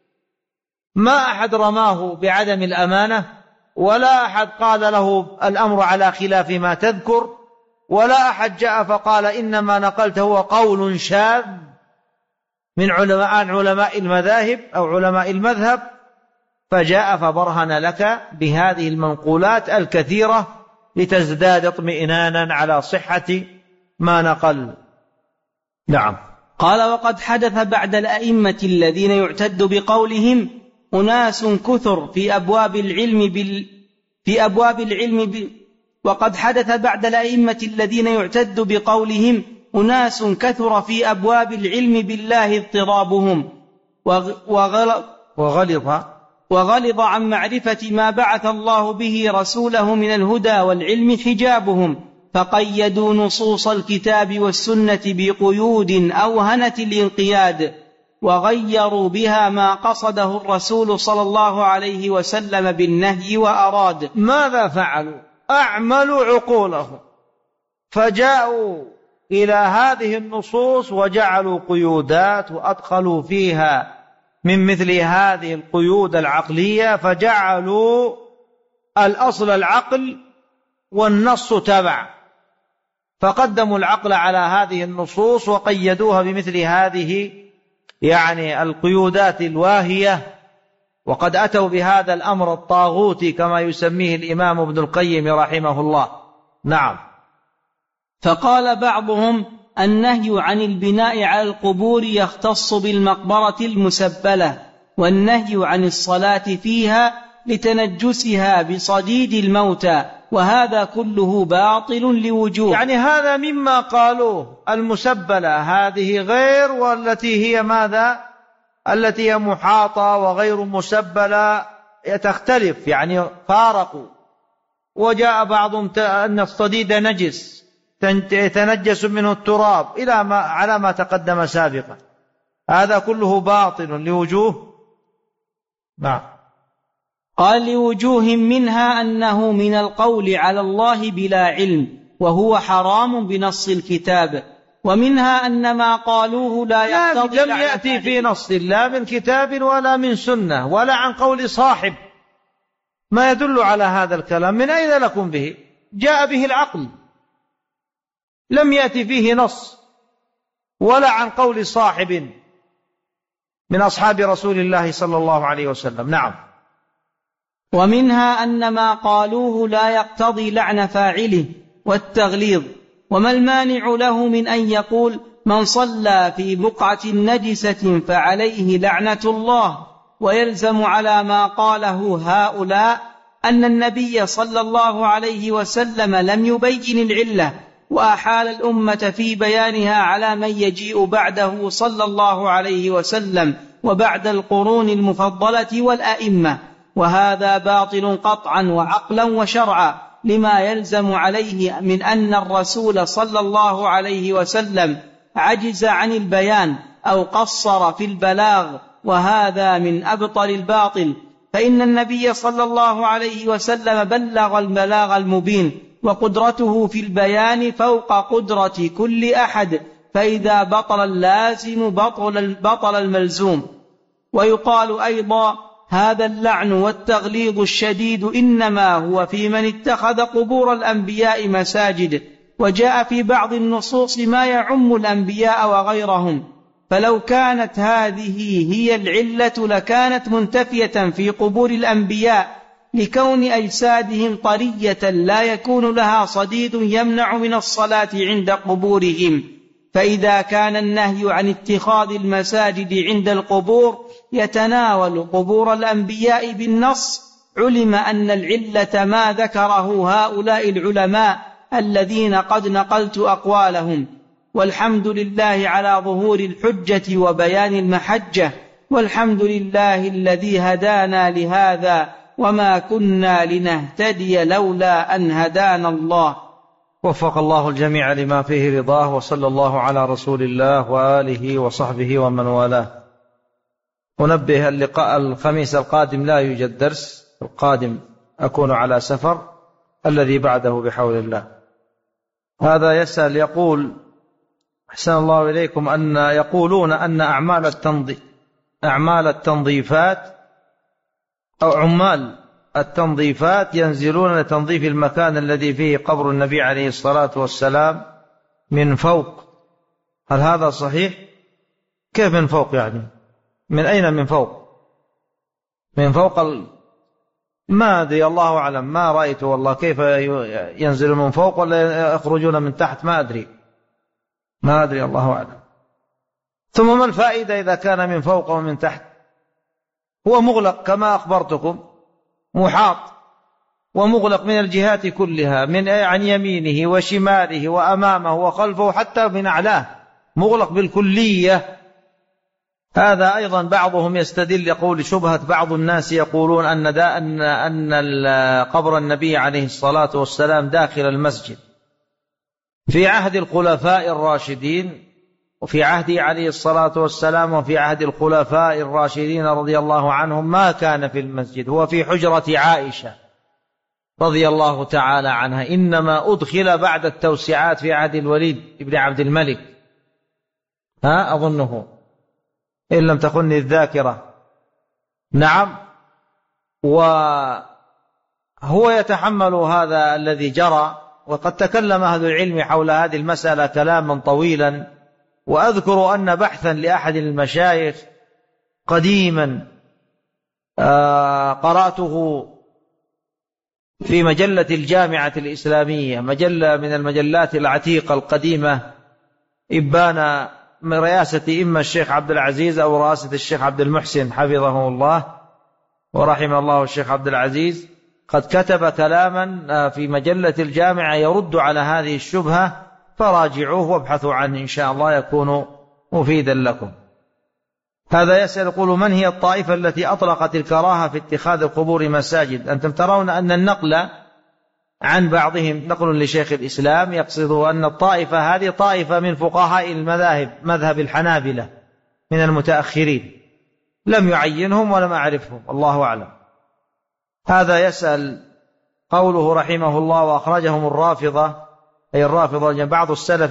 ما أحد رماه بعدم الأمانة، ولا أحد قال له الأمر على خلاف ما تذكر، ولا أحد جاء فقال إنما نقلت هو قول شاذ من علماء المذاهب أو علماء المذهب، فجاء فبرهن لك بهذه المنقولات الكثيرة لتزداد اطمئنانا على صحة ما نقل. نعم. قال: وقد حدث بعد الأئمة الذين يعتد بقولهم أناس كثر في أبواب العلم وقد حدث بعد الأئمة الذين يعتد بقولهم أناس كثر في أبواب العلم بالله اضطرابهم وغلظ عن معرفة ما بعث الله به رسوله من الهدى والعلم حجابهم، فقيدوا نصوص الكتاب والسنة بقيود أوهنت الانقياد، وغيروا بها ما قصده الرسول صلى الله عليه وسلم بالنهي وأراد. ماذا فعلوا؟ أعملوا عقولهم، فجاءوا إلى هذه النصوص وجعلوا قيودات وأدخلوا فيها من مثل هذه القيود العقلية، فجعلوا الأصل العقل والنص تبع، فقدموا العقل على هذه النصوص وقيدوها بمثل هذه يعني القيودات الواهية، وقد أتوا بهذا الأمر الطاغوتي كما يسميه الإمام ابن القيم رحمه الله. نعم. فقال بعضهم: النهي عن البناء على القبور يختص بالمقبرة المسبلة، والنهي عن الصلاة فيها لتنجسها بصديد الموتى، وهذا كله باطل لوجوه. يعني هذا مما قالوه، المسبلة هذه غير، والتي هي ماذا؟ التي هي محاطة وغير مسبلة تختلف، يعني فارقوا. وجاء بعضهم أن الصديد نجس يتنجس منه التراب إلى ما على ما تقدم سابقا، هذا كله باطل لوجوه. نعم. قال: لوجوه منها أنه من القول على الله بلا علم، وهو حرام بنص الكتاب، ومنها أن ما قالوه لا يقتضي، لم يأتي في نص لا من كتاب ولا من سنة ولا عن قول صاحب ما يدل على هذا الكلام. من أين لكم به؟ جاء به العقل، لم يأتي فيه نص ولا عن قول صاحب من أصحاب رسول الله صلى الله عليه وسلم. نعم. ومنها أن ما قالوه لا يقتضي لعن فاعله والتغليظ. وما المانع له من أن يقول من صلى في بقعة نجسة فعليه لعنة الله؟ ويلزم على ما قاله هؤلاء أن النبي صلى الله عليه وسلم لم يبين العلة، وأحال الأمة في بيانها على من يجيء بعده صلى الله عليه وسلم وبعد القرون المفضلة والأئمة، وهذا باطل قطعا وعقلا وشرعا، لما يلزم عليه من أن الرسول صلى الله عليه وسلم عجز عن البيان أو قصر في البلاغ، وهذا من أبطل الباطل، فإن النبي صلى الله عليه وسلم بلغ البلاغ المبين، وقدرته في البيان فوق قدرة كل أحد، فإذا بطل اللازم بطل الملزوم. ويقال أيضا هذا اللعن والتغليظ الشديد إنما هو في من اتخذ قبور الأنبياء مساجد، وجاء في بعض النصوص ما يعم الأنبياء وغيرهم، فلو كانت هذه هي العلة لكانت منتفية في قبور الأنبياء، لكون أجسادهم طرية لا يكون لها صديد يمنع من الصلاة عند قبورهم. فإذا كان النهي عن اتخاذ المساجد عند القبور يتناول قبور الأنبياء بالنص، علم أن العلة ما ذكره هؤلاء العلماء الذين قد نقلت أقوالهم. والحمد لله على ظهور الحجة وبيان المحجة، والحمد لله الذي هدانا لهذا، وما كنا لنهتدي لولا أن هدانا الله. وفق الله الجميع لما فيه رضاه، وصلى الله على رسول الله وآله وصحبه ومن والاه. أنبه اللقاء الخميس القادم لا يوجد درس، القادم أكون على سفر، الذي بعده بحول الله. هذا يسأل يقول: أحسن الله إليكم، أن يقولون أن أعمال التنظيفات أو عمال التنظيفات ينزلون لتنظيف المكان الذي فيه قبر النبي عليه الصلاة والسلام من فوق، هل هذا صحيح؟ كيف من فوق يعني؟ من أين من فوق؟ من فوق ما أدري، الله أعلم، ما رأيت والله كيف ينزل من فوق ولا يخرجون من تحت، ما أدري الله أعلم. ثم ما الفائدة إذا كان من فوق ومن تحت؟ هو مغلق كما أخبرتكم، محاط ومغلق من الجهات كلها، من عن يمينه وشماله وأمامه وخلفه حتى من أعلاه، مغلق بالكلية. هذا أيضا بعضهم يستدل، يقول شبهة بعض الناس يقولون أن قبر النبي عليه الصلاة والسلام داخل المسجد. في عهد الخلفاء الراشدين، وفي عهده عليه الصلاة والسلام، وفي عهد الخلفاء الراشدين رضي الله عنهم، ما كان في المسجد، هو في حجرة عائشة رضي الله تعالى عنها، إنما أدخل بعد التوسعات في عهد الوليد بن عبد الملك، أظنه إن لم تخني الذاكرة. نعم، وهو يتحمل هذا الذي جرى، وقد تكلم أهل العلم حول هذه المسألة كلاما طويلا. وأذكر أن بحثا لأحد المشايخ قديما قرأته في مجلة الجامعة الإسلامية، مجلة من المجلات العتيقة القديمة، إبان من رئاسة إما الشيخ عبد العزيز أو رئاسة الشيخ عبد المحسن حفظه الله ورحمه الله الشيخ عبد العزيز، قد كتب كلاما في مجلة الجامعة يرد على هذه الشبهة، فراجعوه وابحثوا عنه إن شاء الله يكون مفيدا لكم. هذا يسأل يقول: من هي الطائفة التي أطلقت الكراهة في اتخاذ القبور مساجد؟ أنتم ترون أن النقل عن بعضهم نقل لشيخ الإسلام، يقصد أن الطائفة هذه طائفة من فقهاء المذاهب، مذهب الحنابلة من المتأخرين، لم يعينهم ولم أعرفهم، الله أعلم. هذا يسأل قوله رحمه الله: وأخرجهم الرافضة، أي الرافضة بعض السلف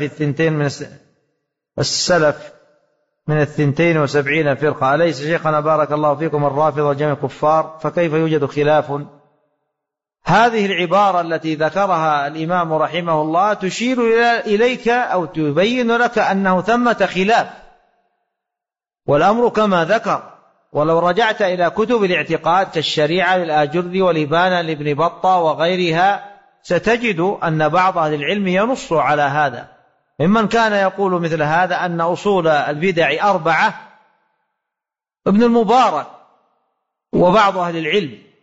السلف من 72 فرقة، أليس شيخنا بارك الله فيكم الرافضة جميع كفار؟ فكيف يوجد خلاف؟ هذه العبارة التي ذكرها الإمام رحمه الله تشير إليك أو تبين لك أنه ثمة خلاف، والأمر كما ذكر، ولو رجعت إلى كتب الاعتقاد كالشريعة للآجري والإبانة لابن بطة وغيرها ستجد أن بعض أهل العلم ينص على هذا، ممن كان يقول مثل هذا أن أصول البدع 4 ابن المبارك وبعض أهل العلم،